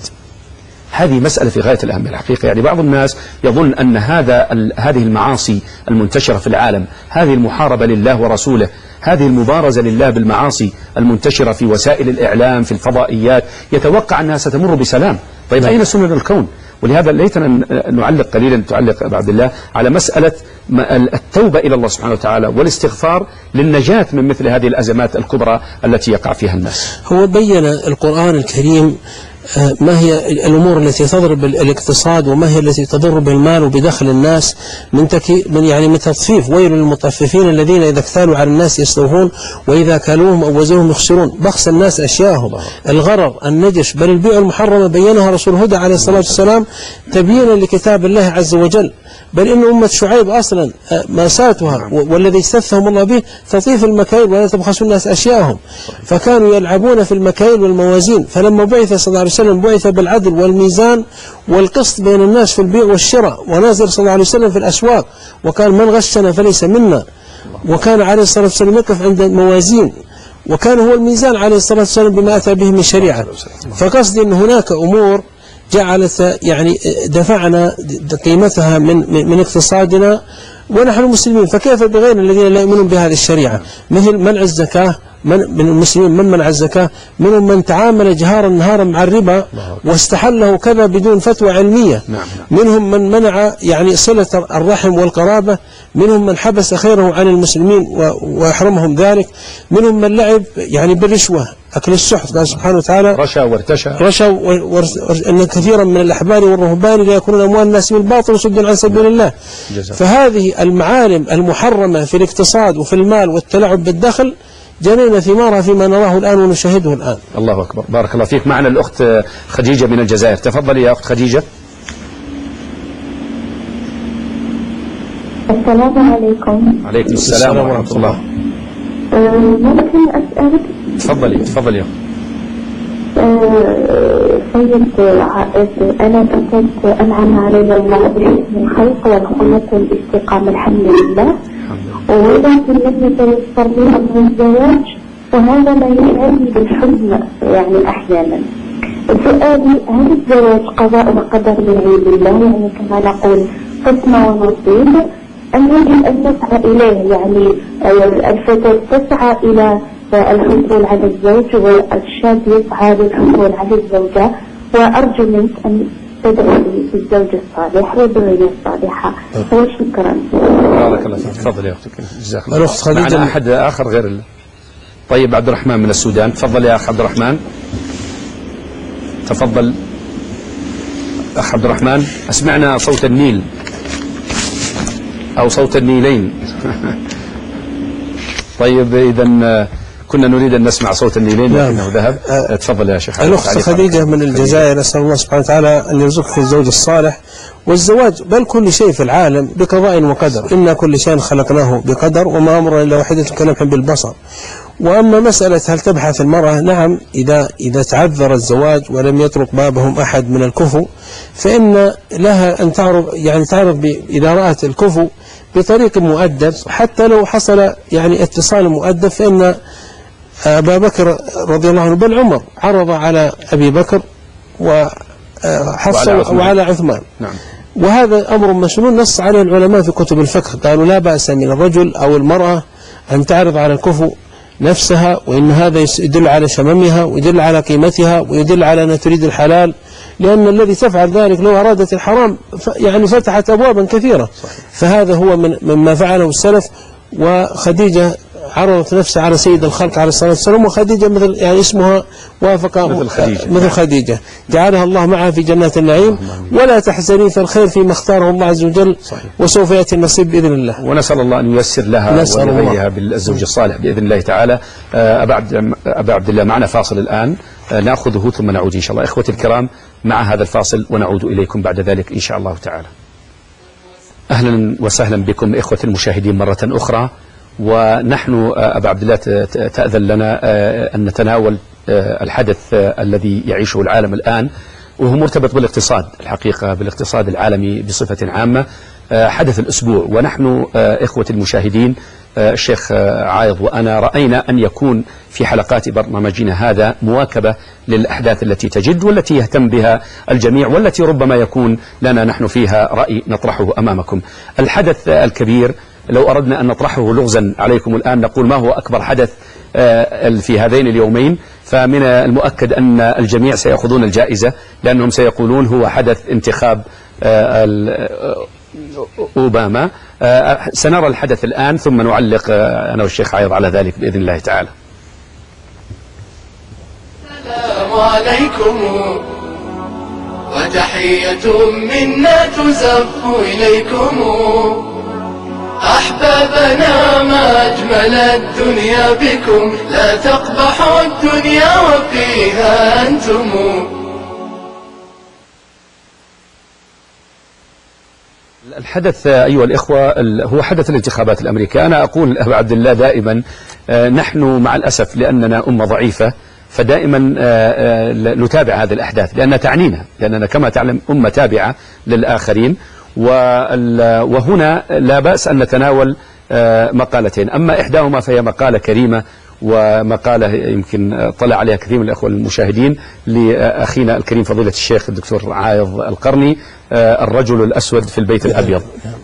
هذه مسألة في غاية الأهمية الحقيقة. يعني بعض الناس يظن أن هذا هذه المعاصي المنتشرة في العالم، هذه المحاربة لله ورسوله، هذه المبارزة لله بالمعاصي المنتشرة في وسائل الإعلام في الفضائيات، يتوقع أنها ستمر بسلام. طيب أين سنن الكون؟ ولهذا ليتنا نعلق قليلا، تعلق أبا عبد الله على مسألة التوبة إلى الله سبحانه وتعالى والاستغفار للنجاة من مثل هذه الأزمات الكبرى التي يقع فيها الناس. هو بين القرآن الكريم ما هي الأمور التي تضرب الاقتصاد وما هي التي تضر بالمال وبدخل الناس من تكي من يعني من تطفيف. ويل للمطففين الذين إذا اكتالوا على الناس يستوفون وإذا كالوهم أو وزنهم يخسرون. بخس الناس أشياءهم، الغرر، النجش، بل البيع المحرمة بينها رسول الهدى عليه الصلاة والسلام تبيينا لكتاب الله عز وجل. بل إن أمة شعيب أصلا ماساتها والذي استثهم الله به تطيف المكايل ولا تبخسوا الناس أشياءهم، فكانوا يلعبون في المكايل والموازين. فلما بعث صلى الله عليه وسلم بعث بالعدل والميزان والقسط بين الناس في البيع والشراء، ونازل صلى الله عليه وسلم في الأسواق وكان من غشنا فليس منا، وكان عليه الصلاة والسلام يقف عند الموازين، وكان هو الميزان عليه الصلاة والسلام بما أتى به من شريعة. فقصدي أن هناك أمور جعلت يعني دفعنا قيمتها من من اقتصادنا ونحن مسلمين، فكيف بغير الذين لا يؤمنون بهذه الشريعة؟ مثل منع الزكاة، من من المسلمين من منع الزكاة، منهم من تعامل جهارا نهارا مع الربا واستحله كذا بدون فتوى علمية، منهم من منع يعني صلة الرحم والقرابة، منهم من حبس خيره عن المسلمين ويحرمهم ذلك، منهم من لعب يعني بالرشوة أكل السحت. قال سبحانه وتعالى رشا وارتشى رشا أن كثيرا من الأحبار والرهبان لا يكونون أموال الناس بالباطل وصدوا عن سبيل الله. فهذه المعالم المحرمة في الاقتصاد وفي المال والتلاعب بالدخل جنينا ثمارها فيما نراه الآن ونشاهده الآن. الله أكبر، بارك الله فيك. معنا الأخت خديجة من الجزائر، تفضلي يا أخت خديجة. السلام عليكم. عليكم السلام ورحمة الله. ممكن أسألك؟ تفضلي تفضلي يا سيد عائد، أنا كنت أنعم علي الله بحسن الخلق والخلق والاستقامة الحمد لله، ولكن لم يتيسر لي أمر الزواج، وهذا ما يشعرني بالحزن يعني أحيانا. سؤالي، هل الزواج قضاء وقدر من عند الله يعني كما نقول قسمة ونصيب، أم يجب أن نسعى إليه؟ يعني الفتاة تسعى إلى الحصول على الزوج والشاب يسعى للحصول على الزوجة، وأرجو منك أن تدعو لي بالزوجة الصالح والذرية الصالحة. وشكرا. بارك الله فيك. تفضل يا أختك. جزاك الله خير. معنا أحد آخر غير ال... طيب عبد الرحمن من السودان، تفضل يا أخ عبد الرحمن. تفضل أخ عبد الرحمن. أسمعنا صوت النيل أو صوت النيلين. طيب إذا كنا نريد أن نسمع صوت النيلين لكنه ذهب. تفضل يا شيخ. الأخت خديجة من الجزائر، أسأل الله سبحانه وتعالى أن يرزقك الزوج الصالح والزواج، بل كل شيء في العالم بقضاء وقدر، إن كل شيء خلقناه بقدر وما أمرنا إلا واحدة كلمح بالبصر. وأما مسألة هل تبحث المرأة، نعم، إذا إذا تعذر الزواج ولم يطرق بابهم أحد من الكفو فإن لها أن تعرف يعني تعرف إذا رأت الكفو بطريق مؤدب، حتى لو حصل يعني اتصال مؤدب، فإن أبا بكر رضي الله عنه بل عمر عرض على أبي بكر وحفصة وعلى, وعلى عثمان. نعم. وهذا أمر مسنون نص عليه العلماء في كتب الفقه، قالوا لا بأس من الرجل أو المرأة أن تعرض على الكفو نفسها، وإن هذا يدل على شممها ويدل على قيمتها ويدل على أنها تريد الحلال، لأن الذي تفعل ذلك لو أرادت الحرام يعني فتحت أبوابا كثيرة. فهذا هو من مما فعله السلف. وخديجة عرضت نفسها على سيد الخلق عليه الصلاة والسلام، وخديجة مثل يعني اسمها وافق مثل خديجة, مثل خديجة جعلها الله معها في جنات النعيم. ولا تحزني فالخير فيما اختاره الله عز وجل، وسوف يأتي النصيب بإذن الله. ونسأل الله أن ييسر لها ولغيها بالزوج الصالح بإذن الله تعالى. أبا عبد, أبا عبد الله معنا فاصل الآن نأخذه ثم نعود إن شاء الله. إخوتي الكرام مع هذا الفاصل ونعود إليكم بعد ذلك إن شاء الله تعالى. أهلا وسهلا بكم إخوة المشاهدين مرة أخرى، ونحن أبا عبد الله تأذن لنا أن نتناول الحدث الذي يعيشه العالم الآن، وهو مرتبط بالاقتصاد الحقيقة، بالاقتصاد العالمي بصفة عامة. حدث الأسبوع، ونحن إخوة المشاهدين الشيخ عايض وأنا رأينا أن يكون في حلقات برنامجنا هذا مواكبة للأحداث التي تجد والتي يهتم بها الجميع، والتي ربما يكون لنا نحن فيها رأي نطرحه أمامكم. الحدث الكبير لو أردنا أن نطرحه لغزا عليكم الآن نقول ما هو أكبر حدث في هذين اليومين، فمن المؤكد أن الجميع سيأخذون الجائزة، لأنهم سيقولون هو حدث انتخاب أوباما. سنرى الحدث الآن ثم نعلق أنا والشيخ عايض على ذلك بإذن الله تعالى. السلام عليكم وتحية منا تزف إليكم، أحبابنا ما أجمل الدنيا بكم، لا تقبحوا الدنيا وفيها أنتم. الحدث أيها الإخوة هو حدث الانتخابات الأمريكية. أنا أقول أبا عبد الله دائما نحن مع الأسف لأننا أمة ضعيفة فدائما نتابع هذه الأحداث لأنها تعنينا، لأننا كما تعلم أمة تابعة للآخرين، وهنا لا بأس أن نتناول مقالتين، أما إحداهما فهي مقالة كريمة ومقالة يمكن طلع عليها كثير من الأخوة المشاهدين لأخينا الكريم فضيلة الشيخ الدكتور عايض القرني، الرجل الأسود في البيت الأبيض.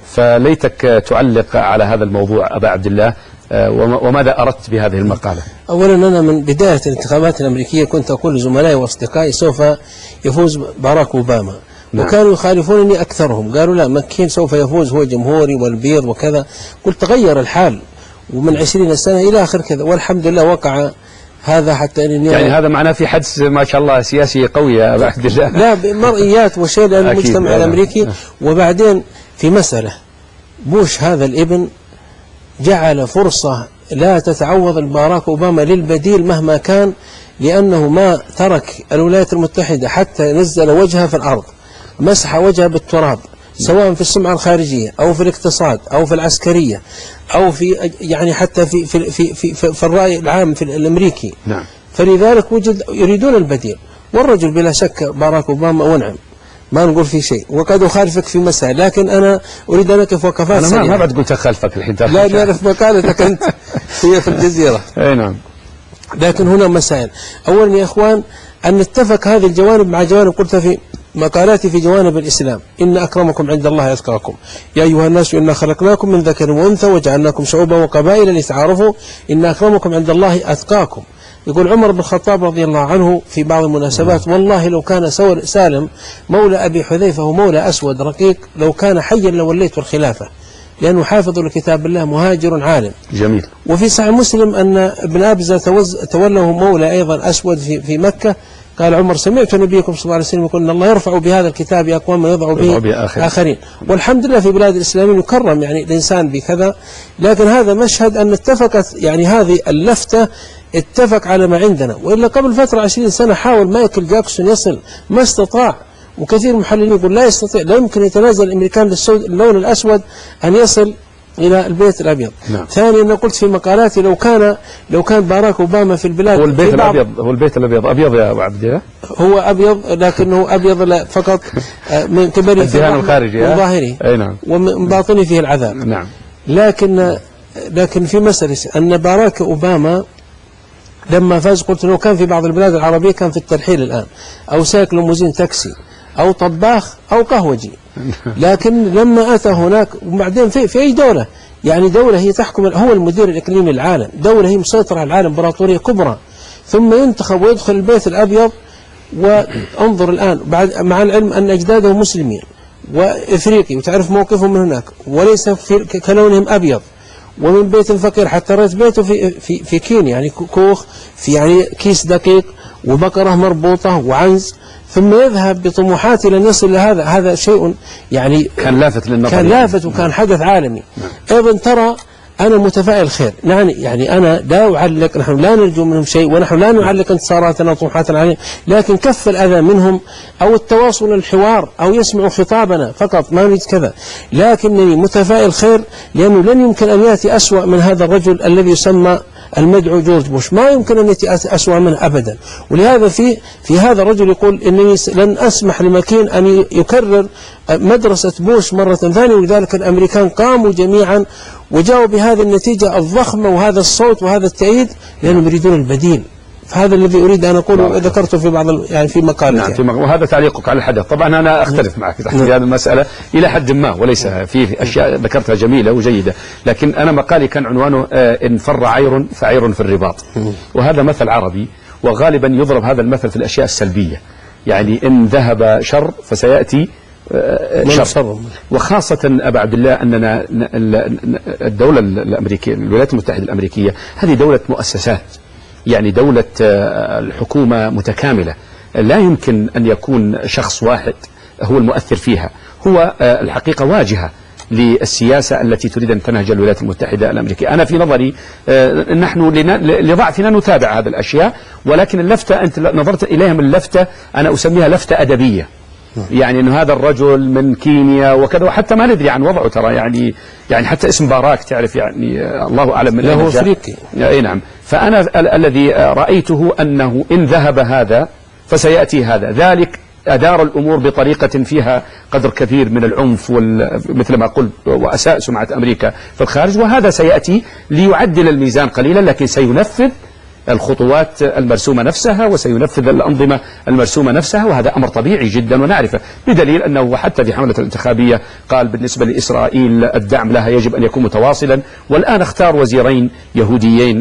فليتك تعلق على هذا الموضوع أبا عبد الله، وماذا أردت بهذه المقالة؟ أولا أنا من بداية الانتخابات الأمريكية كنت أقول لزملائي وأصدقائي سوف يفوز باراك أوباما، نعم. وكانوا يخالفونني أكثرهم، قالوا لا مكين سوف يفوز هو جمهوري والبيض وكذا. قلت تغير الحال ومن عشرين سنة إلى آخر كذا، والحمد لله وقع هذا. حتى إني يعني هذا معناه في حدث ما شاء الله سياسي قوي يا أبا عبد الله. لا مرئيات وشيء للمجتمع الأمريكي. وبعدين في مسألة بوش هذا الابن جعل فرصة لا تتعوض باراك أوباما للبديل مهما كان، لأنه ما ترك الولايات المتحدة حتى نزل وجهها في الأرض، مسح وجهها بالتراب، سواء في السمعة الخارجية أو في الاقتصاد أو في العسكرية أو في يعني حتى في في في في, في, في الرأي العام في الأمريكي. نعم. فلذلك وجد يريدون البديل، والرجل بلا شك باراك أوباما ونعم، ما نقول في شيء، وقد أخالفك في مسائل، لكن أنا أريد أن أقف وقفات سريعة. أنا ما بعد قلت أخالفك الحين. لا نعرف مقالتك أنت هي في الجزيرة. أي نعم. لكن هنا مسائل. أولا يا إخوان أن نتفق هذه الجوانب مع جوانب قلت في مقالاتي في جوانب الإسلام: إن أكرمكم عند الله أتقاكم، يا أيها الناس إنا خلقناكم من ذكر وأنثى وجعلناكم شعوبا وقبائل لتعارفوا إن أكرمكم عند الله أتقاكم. يقول عمر بن الخطاب رضي الله عنه في بعض المناسبات: والله لو كان سالم مولى أبي حذيفة ومولى أسود رقيق لو كان حيا لوليت الخلافة، لأنه حافظ لكتاب الله مهاجر عالم. جميل. وفي صحيح مسلم أن ابن أبزة توله مولى أيضا أسود في, في مكة، قال عمر: سمعت نبيكم صلى الله عليه وسلم يقول إن الله يرفع بهذا الكتاب أقوام ويضع به آخرين. والحمد لله في بلاد الإسلاميين يكرم يعني الإنسان بكذا. لكن هذا مشهد أن اتفقت يعني هذه اللفتة اتفق على ما عندنا، وإلا قبل فترة عشرين سنة حاول مايكل جاكسون يصل ما استطاع، وكثير من المحللين يقول لا يستطيع، لا يمكن يتنازل الأمريكان للسود اللون الأسود أن يصل إلى البيت الأبيض. نعم. ثانيا أنا قلت في مقالاتي لو كان لو كان باراك أوباما في البلاد هو البيت الأبيض هو البيت الأبيض أبيض يا أبو عبد الله، هو أبيض لكنه أبيض لا فقط من قبل الدهان الخارجي من ظاهري، أي نعم، ومن باطني فيه العذاب. نعم. لكن لكن في مسألة أن باراك أوباما لما فاز قلت لو كان في بعض البلاد العربية كان في الترحيل الآن، أو سائق ليموزين تاكسي أو طباخ أو قهوجي. لكن لما أتى هناك وبعدين في, في أي دولة، يعني دولة هي تحكم، هو المدير الإقليمي للعالم، دولة هي مسيطرة على العالم، امبراطورية كبرى، ثم ينتخب ويدخل البيت الأبيض. وانظر الآن بعد مع العلم أن أجداده مسلمين وإفريقي وتعرف موقفهم من هناك، وليس في كلونهم أبيض، ومن بيت الفقير، حتى رأيت بيته في في في كين يعني كوخ في يعني كيس دقيق وبقرة مربوطة وعنز، ثم يذهب بطموحات إلى أن يصل لهذا. هذا شيء يعني كان لافت للنظر، كان لافت وكان حدث عالمي. أيضا ترى أنا متفائل خير، يعني يعني أنا لا أعلق، نحن لا نرجو منهم شيء، ونحن لا نعلق انتصاراتنا وطموحاتنا عليهم، لكن كف الأذى منهم أو التواصل الحوار أو يسمعوا خطابنا فقط، ما نريد كذا. لكنني متفائل خير، لأنه لن يمكن أن يأتي أسوأ من هذا الرجل الذي يسمى المدعو جورج بوش، ما يمكن أن يأتي أسوأ منه أبدا. ولهذا في في هذا الرجل يقول إنني لن أسمح لمكين أن يكرر مدرسة بوش مرة ثانية، ولذلك الأمريكان قاموا جميعا وجاءوا بهذه النتيجة الضخمة وهذا الصوت وهذا التأييد، لأنهم يريدون البديل. فهذا الذي أريد أن أقوله، ذكرته في بعض يعني في مقالتي. نعم، في مق... وهذا تعليقك على الحدث. طبعا أنا أختلف معك في هذه المسألة إلى حد ما، وليس في أشياء ذكرتها جميلة وجيدة، لكن أنا مقالي كان عنوانه آه إن فر عير فعير في الرباط، وهذا مثل عربي، وغالبا يضرب هذا المثل في الأشياء السلبية، يعني إن ذهب شر فسيأتي شر. وخاصة أبا عبد الله أننا الدولة الأمريكية، الولايات المتحدة الأمريكية، هذه دولة مؤسسات، يعني دولة الحكومة متكاملة، لا يمكن أن يكون شخص واحد هو المؤثر فيها. هو الحقيقة واجهة للسياسة التي تريد أن تنهج الولايات المتحدة الأمريكية. أنا في نظري نحن لضعفنا نتابع هذه الأشياء، ولكن اللفتة أنت نظرت إليها من اللفتة أنا أسميها لفتة أدبية، يعني أن هذا الرجل من كينيا وكذا، وحتى ما ندري عن وضعه ترى، يعني يعني حتى اسم باراك تعرف يعني الله أعلم من أين جاء. أفريقي. أي نعم. فأنا ال الذي رأيته أنه إن ذهب هذا فسيأتي هذا، ذلك أدار الأمور بطريقة فيها قدر كثير من العنف مثل ما قلت، وأساء سمعة أمريكا في الخارج، وهذا سيأتي ليعدل الميزان قليلا، لكن سينفذ الخطوات المرسومة نفسها وسينفذ الأنظمة المرسومة نفسها، وهذا أمر طبيعي جدا ونعرفه، بدليل أنه حتى في حملة الانتخابية قال بالنسبة لإسرائيل الدعم لها يجب أن يكون متواصلا، والآن اختار وزيرين يهوديين،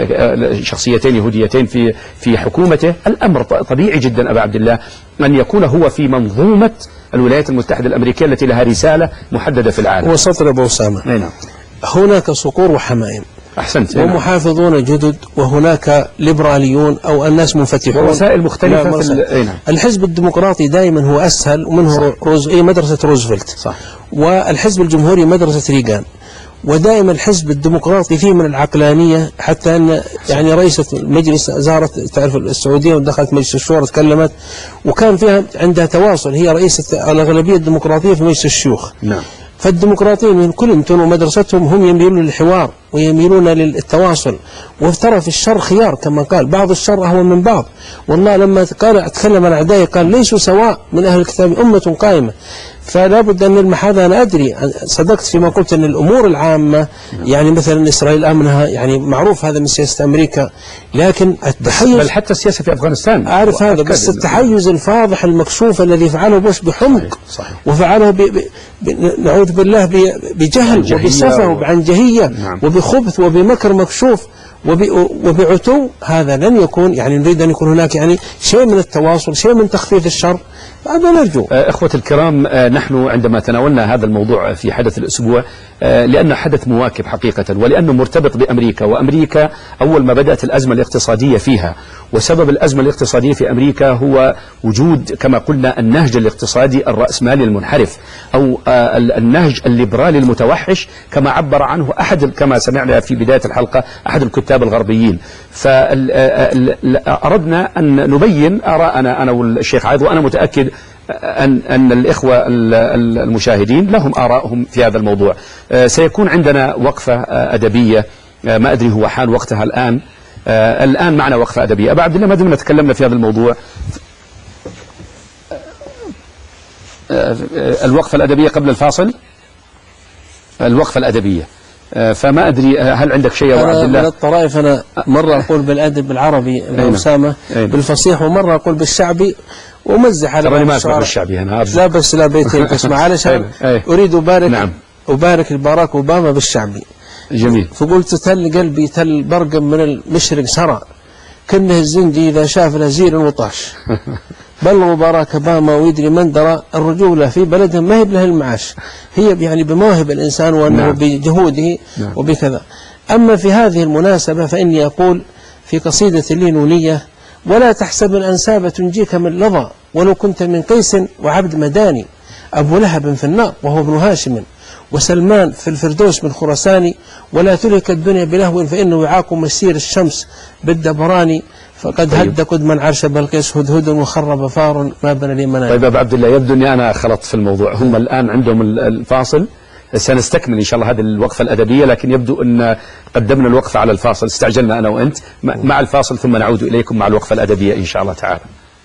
شخصيتين يهوديتين في في حكومته. الأمر طبيعي جدا أبا عبد الله أن يكون هو في منظومة الولايات المتحدة الأمريكية التي لها رسالة محددة في العالم. وسطر أبو أسامة، نعم، هناك صقور وحمائم، أحسنت، ومحافظون جدد، وهناك ليبراليون أو الناس منفتحون، ووسائل مختلفة في الحزب الديمقراطي دائما هو أسهل، ومنه روز... إيه مدرسة روزفلت، صح. والحزب الجمهوري مدرسة ريغان، ودائما الحزب الديمقراطي فيه من العقلانية، حتى أن يعني رئيسة المجلس زارت تعرف السعودية ودخلت مجلس الشورى تكلمت، وكان فيها عندها تواصل، هي رئيسة الأغلبية الديمقراطية في مجلس الشيوخ. نعم. فالديمقراطيين من كلينتون ومدرستهم هم يميلون للحوار ويميلون للتواصل، وترى في الشر خيار كما قال، بعض الشر أهون من بعض. والله لما قال أتكلم عن أعدائي قال ليسوا سواء من أهل الكتاب أمة قائمة، فلا بد أن نلمح هذا. أنا أدري صدقت فيما قلت أن الأمور العامة يعني مثلا إسرائيل أمنها يعني معروف هذا من سياسة أمريكا، لكن التحيز بل حتى السياسة في أفغانستان أعرف هذا، بس التحيز الفاضح المكشوف الذي فعله بوش بحمق، صحيح. وفعله ب... ب... ب... نعوذ بالله ب... بجهل وبسفه وبعنجهية، نعم. وبخبث وبمكر مكشوف وب... وبعتو. هذا لن يكون، يعني نريد أن يكون هناك يعني شيء من التواصل، شيء من تخفيف الشر، هذا نرجو. إخوة الكرام، نحن عندما تناولنا هذا الموضوع في حدث الأسبوع لأنه حدث مواكب حقيقة، ولأنه مرتبط بأمريكا، وأمريكا أول ما بدأت الأزمة الاقتصادية فيها، وسبب الأزمة الاقتصادية في أمريكا هو وجود كما قلنا النهج الاقتصادي الرأسمالي المنحرف، أو النهج الليبرالي المتوحش كما عبر عنه أحد، كما سمعنا في بداية الحلقة، أحد الكتاب الغربيين. فأردنا أن نبين آراءنا أنا والشيخ عايض، وأنا متأكد أن أن الإخوة المشاهدين لهم آراءهم في هذا الموضوع. سيكون عندنا وقفة أدبية، ما أدري هو حان وقتها الآن. الآن معنا وقفة أدبية. أبا عبد الله، ما دمنا تكلمنا في هذا الموضوع، الوقفة الأدبية قبل الفاصل، الوقفة الأدبية، فما أدري هل عندك شيء يا أبو عبد الله؟ من الطرائف أنا مرة أقول بالأدب بالعربي أسامة بالفصيح، ومرة أقول بالشعبي، ومزح على ترى ما أسمع بالشعبي هنا، لا بس لا بيتين تسمع علشان أريد أبارك، نعم. أبارك الباراك أوباما بالشعبي. جميل. فقلت تل قلبي تل برقم من المشرق سرى، كنه الزندي إذا شاف نزير وطاش بلغوا باراك باما ويدري من درى الرجولة في بلدهم ما هي بله المعاش، هي يعني بمواهب الإنسان وأنه نعم. بجهوده نعم. وبكذا. أما في هذه المناسبة فإني أقول في قصيدة لي نونية: ولا تحسب الأنساب تنجيك من لظى ولو كنت من قيس وعبد مداني، أبو لهب في النار وهو ابن هاشم وسلمان في الفردوس من خرساني، ولا تلك الدنيا بلهو فإنه وعاكم مسير الشمس بالدبراني، فقد طيب. هد قدما عرش بلقيس هدهد وخرب فار ما بنى لي مناني. طيب أبو عبد الله، يبدو أني أنا خلطت في الموضوع. هم الآن عندهم الفاصل، سنستكمل إن شاء الله هذه الوقفة الأدبية، لكن يبدو أن قدمنا الوقفة على الفاصل، استعجلنا أنا وأنت. مع الفاصل ثم نعود إليكم مع الوقفة الأدبية إن شاء الله تعالى.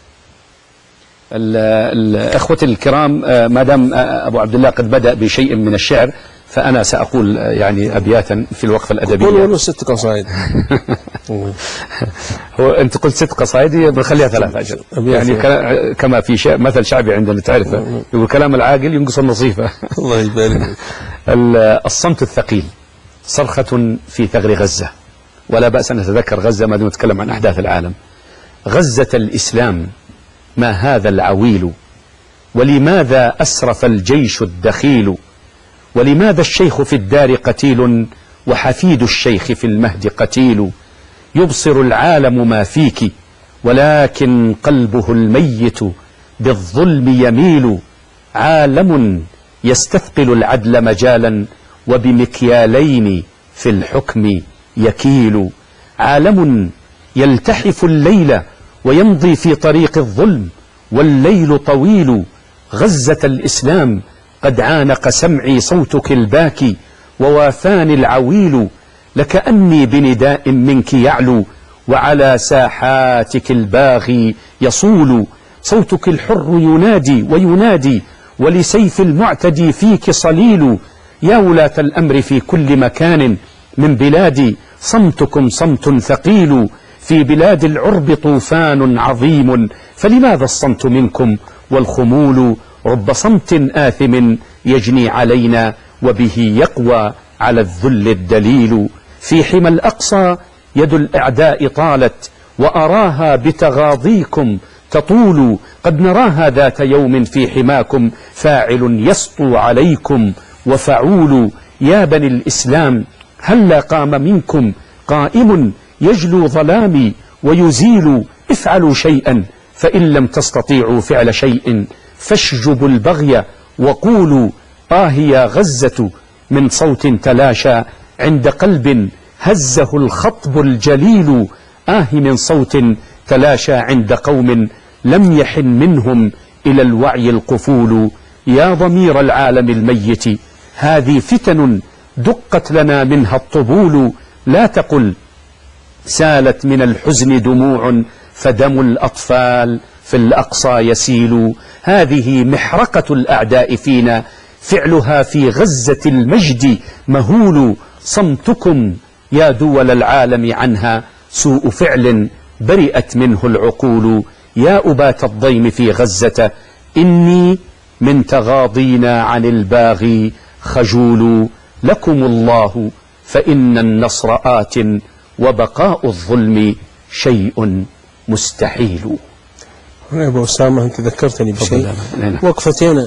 الأخوة الكرام، ما دام أبو عبد الله قد بدأ بشيء من الشعر فأنا سأقول يعني أبياتا في الوقفة الأدبية. قول ولو ست قصائد. هو أنت قلت ست قصائد، بنخليها ثلاث أجل يعني كما في شيء مثل شعبي عندنا تعرفه، يقول كلام العاقل ينقص النصيفة. الله يبارك. الصمت الثقيل صرخة في ثغر غزة، ولا بأس أن نتذكر غزة ما دون نتكلم عن أحداث العالم. غزة الإسلام ما هذا العويل، ولماذا أسرف الجيش الدخيل، ولماذا الشيخ في الدار قتيل وحفيد الشيخ في المهد قتيل، يبصر العالم ما فيك ولكن قلبه الميت بالظلم يميل، عالم يستثقل العدل مجالا وبمكيالين في الحكم يكيل، عالم يلتحف الليل ويمضي في طريق الظلم والليل طويل، غزة الإسلام قد عانق سمعي صوتك الباكي ووافاني العويل، لكأني بنداء منك يعلو وعلى ساحاتك الباغي يصول، صوتك الحر ينادي وينادي ولسيف المعتدي فيك صليل، يا ولاة الأمر في كل مكان من بلادي صمتكم صمت ثقيل، في بلاد العرب طوفان عظيم فلماذا الصمت منكم والخمول، رب صمت آثم يجني علينا وبه يقوى على الذل الدليل، في حمى الأقصى يد الأعداء طالت وأراها بتغاضيكم تطول، قد نراها ذات يوم في حماكم فاعل يسطو عليكم وفعول، يا بني الإسلام هلا قام منكم قائم يجلو ظلامي ويزيل، افعلوا شيئا فإن لم تستطيعوا فعل شيء فاشجبوا البغي وقولوا آه يا غزة، من صوت تلاشى عند قلب هزه الخطب الجليل، آه من صوت تلاشى عند قوم لم يحن منهم إلى الوعي القفول، يا ضمير العالم الميت هذه فتن دقت لنا منها الطبول، لا تقل سالت من الحزن دموع فدم الأطفال في الأقصى يسيل، هذه محرقة الأعداء فينا فعلها في غزة المجد مهول، صمتكم يا دول العالم عنها سوء فعل برئت منه العقول، يا أبات الضيم في غزة إني من تغاضينا عن الباغي خجول، لكم الله فإن النصر آت وبقاء الظلم شيء مستحيل. يا أبو أسامة أنت ذكرتني بشيء، وقفتين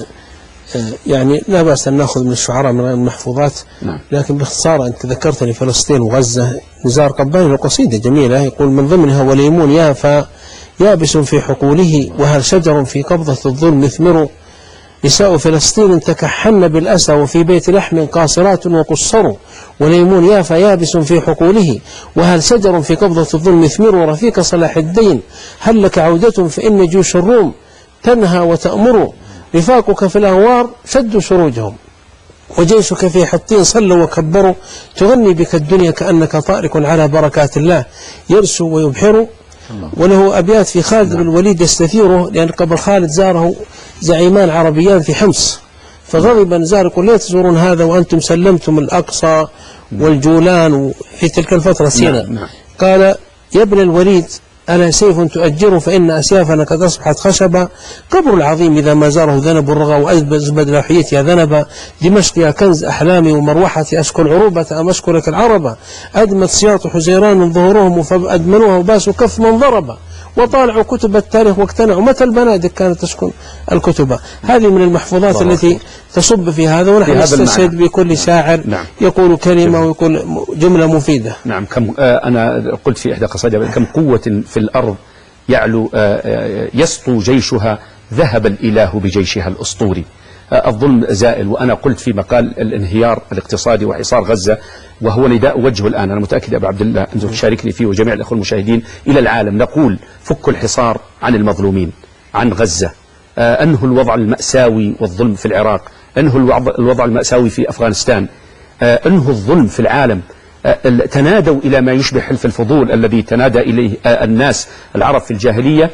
يعني لا بأس أن نأخذ من الشعراء من المحفوظات، لكن باختصار أنت ذكرتني فلسطين وغزة. نزار قباني له قصيدة جميلة يقول من ضمنها وليمون يافا يابس في حقوله وهل شجر في قبضة الظلم مثمر، نساء فلسطين تكحن بالأسى وفي بيت لحم قاصرات وقصروا، وليمون يافا يابس في حقوله وهل شجر في قبضة الظلم مثمر، رفيق صلاح الدين هل لك عودة فإن جيوش الروم تنهى وتأمر، رفاقك في الأنوار شدوا سروجهم وجيشك في حطين صلوا وكبروا، تغني بك الدنيا كأنك طارق على بركات الله يرسو ويبحر. وله أبيات في خالد بن الوليد يستثيره، لأن قبل خالد زاره زعيمان عربيان في حمص فغضب نزار يقول ليه تزورون هذا وأنتم سلمتم الأقصى والجولان في تلك الفترة سيناء. قال يا ابن الوليد ألا سيف تؤجره فإن أسيافنا قد أصبحت خشبا. قبر العظيم إذا ما زاره ذنب الرغى وأزبد لوحيتها ذنبا. دمشق يا كنز أحلامي ومروحتي أشكو العروبة أم أشكرك العربة. أدمت سياط حزيران ظهورهم فأدمنوها وباسوا كف من ضربا. وطالعوا كتب التاريخ واقتنعوا متى البنادق كانت تسكن الكتب. هذه من المحفوظات التي تصب في هذا، ونحن نستشهد بكل شاعر نعم. يقول كلمة ويقول جملة مفيدة. نعم. كم آه أنا قلت في إحدى قصائدي كم قوة في الأرض يعلو آه يسطو جيشها ذهب الإله بجيشها الأسطوري. آه الظلم زائل. وأنا قلت في مقال الانهيار الاقتصادي وحصار غزة وهو نداء وجهه الآن، أنا متأكد يا أبو عبد الله أن تشاركني فيه وجميع الأخوة المشاهدين إلى العالم، نقول فكوا الحصار عن المظلومين، عن غزة، آه أنهوا الوضع المأساوي والظلم في العراق، أنهوا الوضع المأساوي في أفغانستان، آه أنهوا الظلم في العالم، آه تنادوا إلى ما يشبه حلف الفضول الذي تنادى إليه آه الناس العرب في الجاهلية،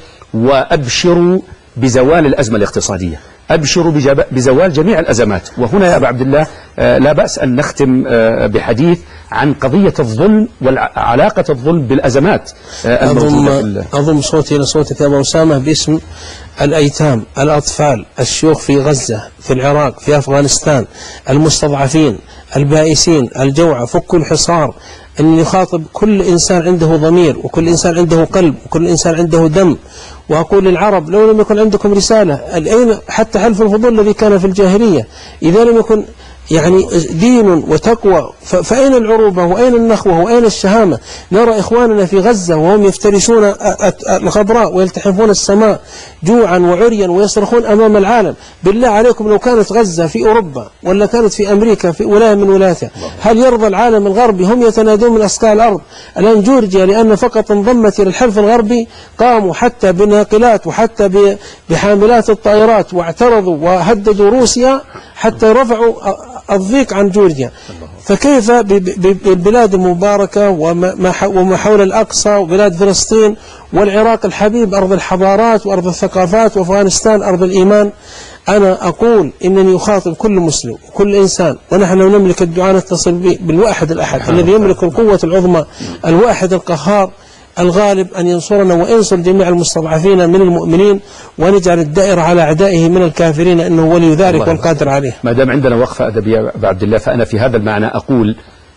وأبشروا بزوال الأزمة الاقتصادية، أبشروا بزوال جميع الأزمات. وهنا يا أبا عبد الله آه لا بأس أن نختم آه بحديث عن قضية الظلم وعلاقة الظلم بالأزمات. آه أضم, أضم صوتي إلى صوتك يا أبو أسامة باسم الأيتام، الأطفال، الشيوخ في غزة، في العراق، في أفغانستان، المستضعفين، البائسين، الجوع. فكوا الحصار. أن يخاطب كل إنسان عنده ضمير، وكل إنسان عنده قلب، وكل إنسان عنده دم. وأقول للعرب لو لم يكن عندكم رسالة، أين حتى حلف الفضول الذي كان في الجاهلية؟ إذا لم يكن يعني دين وتقوى فأين العروبة وأين النخوة وأين الشهامة؟ نرى إخواننا في غزة وهم يفترشون الخضراء ويلتحفون السماء جوعا وعريا ويصرخون أمام العالم. بالله عليكم لو كانت غزة في أوروبا ولا كانت في أمريكا في ولاية من ولاياتها، هل يرضى العالم الغربي؟ هم يتنادون من أسقاع الأرض. الآن جورجيا لأن فقط انضمت إلى الحلف الغربي قاموا حتى بالناقلات وحتى بحاملات الطائرات واعترضوا وهددوا روسيا حتى رفعوا الضيق عن جورجيا. فكيف بالبلاد المباركة وما حول الأقصى وبلاد فلسطين والعراق الحبيب أرض الحضارات وأرض الثقافات وأفغانستان أرض الإيمان؟ أنا أقول إنني أخاطب كل مسلم وكل إنسان، ونحن نملك الدعاء نتصل بالواحد الأحد الذي يملك القوة العظمى الواحد القهار الغالب أن ينصرنا وينصر جميع المستضعفين من المؤمنين، ونجعل الدائرة على أعدائه من الكافرين إنه ولي ذلك والقادر عليه. ما دام عندنا وقفة أدبية أبا عبد الله، فأنا في هذا المعنى أقول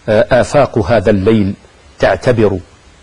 آفاق هذا الليل تعتبر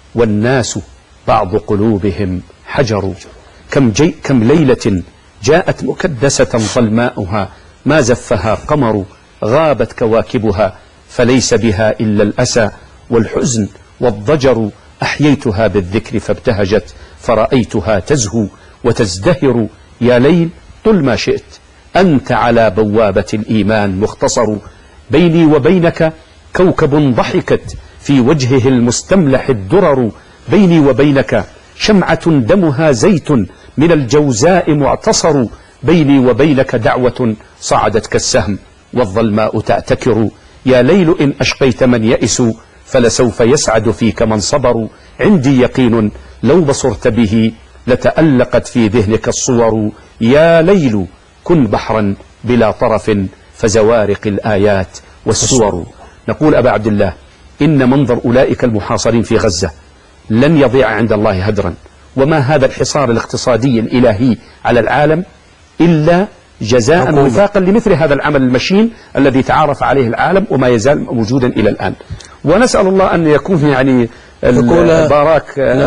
والناس بعض قلوبهم حجر. كم, جي كم ليلة جاءت مكدسة ظلماؤها ما زفها قمر، غابت كواكبها فليس بها إلا الأسى والحزن والضجر. أحييتها بالذكر فابتهجت فرأيتها تزهو وتزدهر. يا ليل طل ما شئت أنت على بوابة الإيمان مختصر. بيني وبينك كوكب ضحكت في وجهه المستملح الدرر. بيني وبينك شمعة دمها زيت من الجوزاء معتصر. بيني وبينك دعوة صعدت كالسهم والظلماء تعتكر. يا ليل إن أشقيت من يئس فلسوف يسعد فيك من صبروا. عندي يقين لو بصرت به لتألقت في ذهنك الصور. يا ليل كن بحرا بلا طرف فزوارق الآيات والسور. نقول أبا عبد الله إن منظر أولئك المحاصرين في غزة لن يضيع عند الله هدرا، وما هذا الحصار الاقتصادي الإلهي على العالم إلا جزاء وفاقا لمثل هذا العمل المشين الذي تعارف عليه العالم وما يزال موجودا إلى الآن. ونسأل الله أن يكون يعني باراك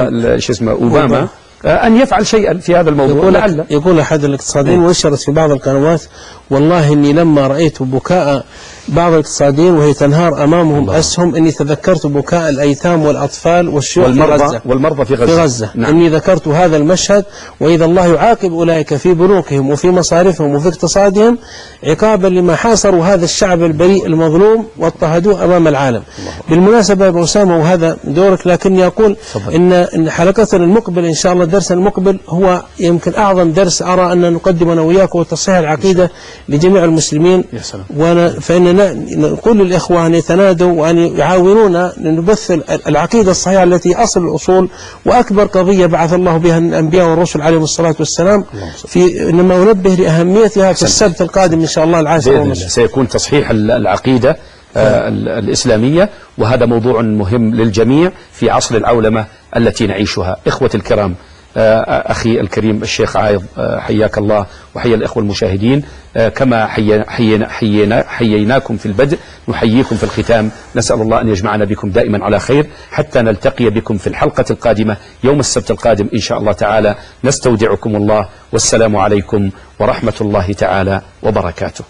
شو اسمه أوباما أن يفعل شيئا في هذا الموضوع. يقول, لعل. يقول أحد الاقتصاديين واشرت في بعض القنوات والله إني لما رأيت بكاء بعض الاقتصاديين وهي تنهار أمامهم الله. أسهم إني تذكرت بكاء الأيتام والأطفال والشيوخ والمرضى في غزة, والمرضى في غزة. في غزة. نعم. إني ذكرت هذا المشهد، وإذا الله يعاقب أولئك في بنوكهم وفي مصارفهم وفي اقتصادهم عقابا لما حاصروا هذا الشعب البريء المظلوم واضطهدوه أمام العالم. الله. بالمناسبة يا أبو أسامة وهذا دورك، لكني أقول إن, إن حلقتنا المقبل إن شاء الله الدرس المقبل هو يمكن أعظم درس أرى أن نقدمه أنا وياك، وتصحيح العقيدة لجميع المسلمين. وأنا فإننا نقول للإخوة أن يتنادوا وأن يعاونونا لنبث العقيدة الصحيحة التي أصل الأصول وأكبر قضية بعث الله بها الأنبياء والرسل عليهم الصلاة والسلام. في إنما أنبه لأهميتها في السبت القادم إن شاء الله العاشر ونصف سيكون تصحيح العقيدة آه الإسلامية، وهذا موضوع مهم للجميع في عصر العولمة التي نعيشها. إخوتي الكرام، أخي الكريم الشيخ عايض، حياك الله وحيا الإخوة المشاهدين. كما حيينا حيينا حييناكم في البدء نحييكم في الختام. نسأل الله أن يجمعنا بكم دائما على خير حتى نلتقي بكم في الحلقة القادمة يوم السبت القادم إن شاء الله تعالى. نستودعكم الله والسلام عليكم ورحمة الله تعالى وبركاته.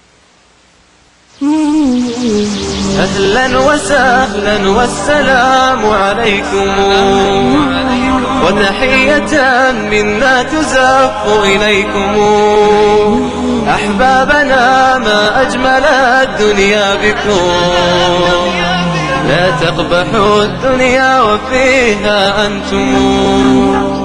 أهلا وسهلا والسلام عليكم، وتحية منا تزف إليكم. أحبابنا ما أجمل الدنيا بكم، لا تقبحوا الدنيا وفيها أنتم.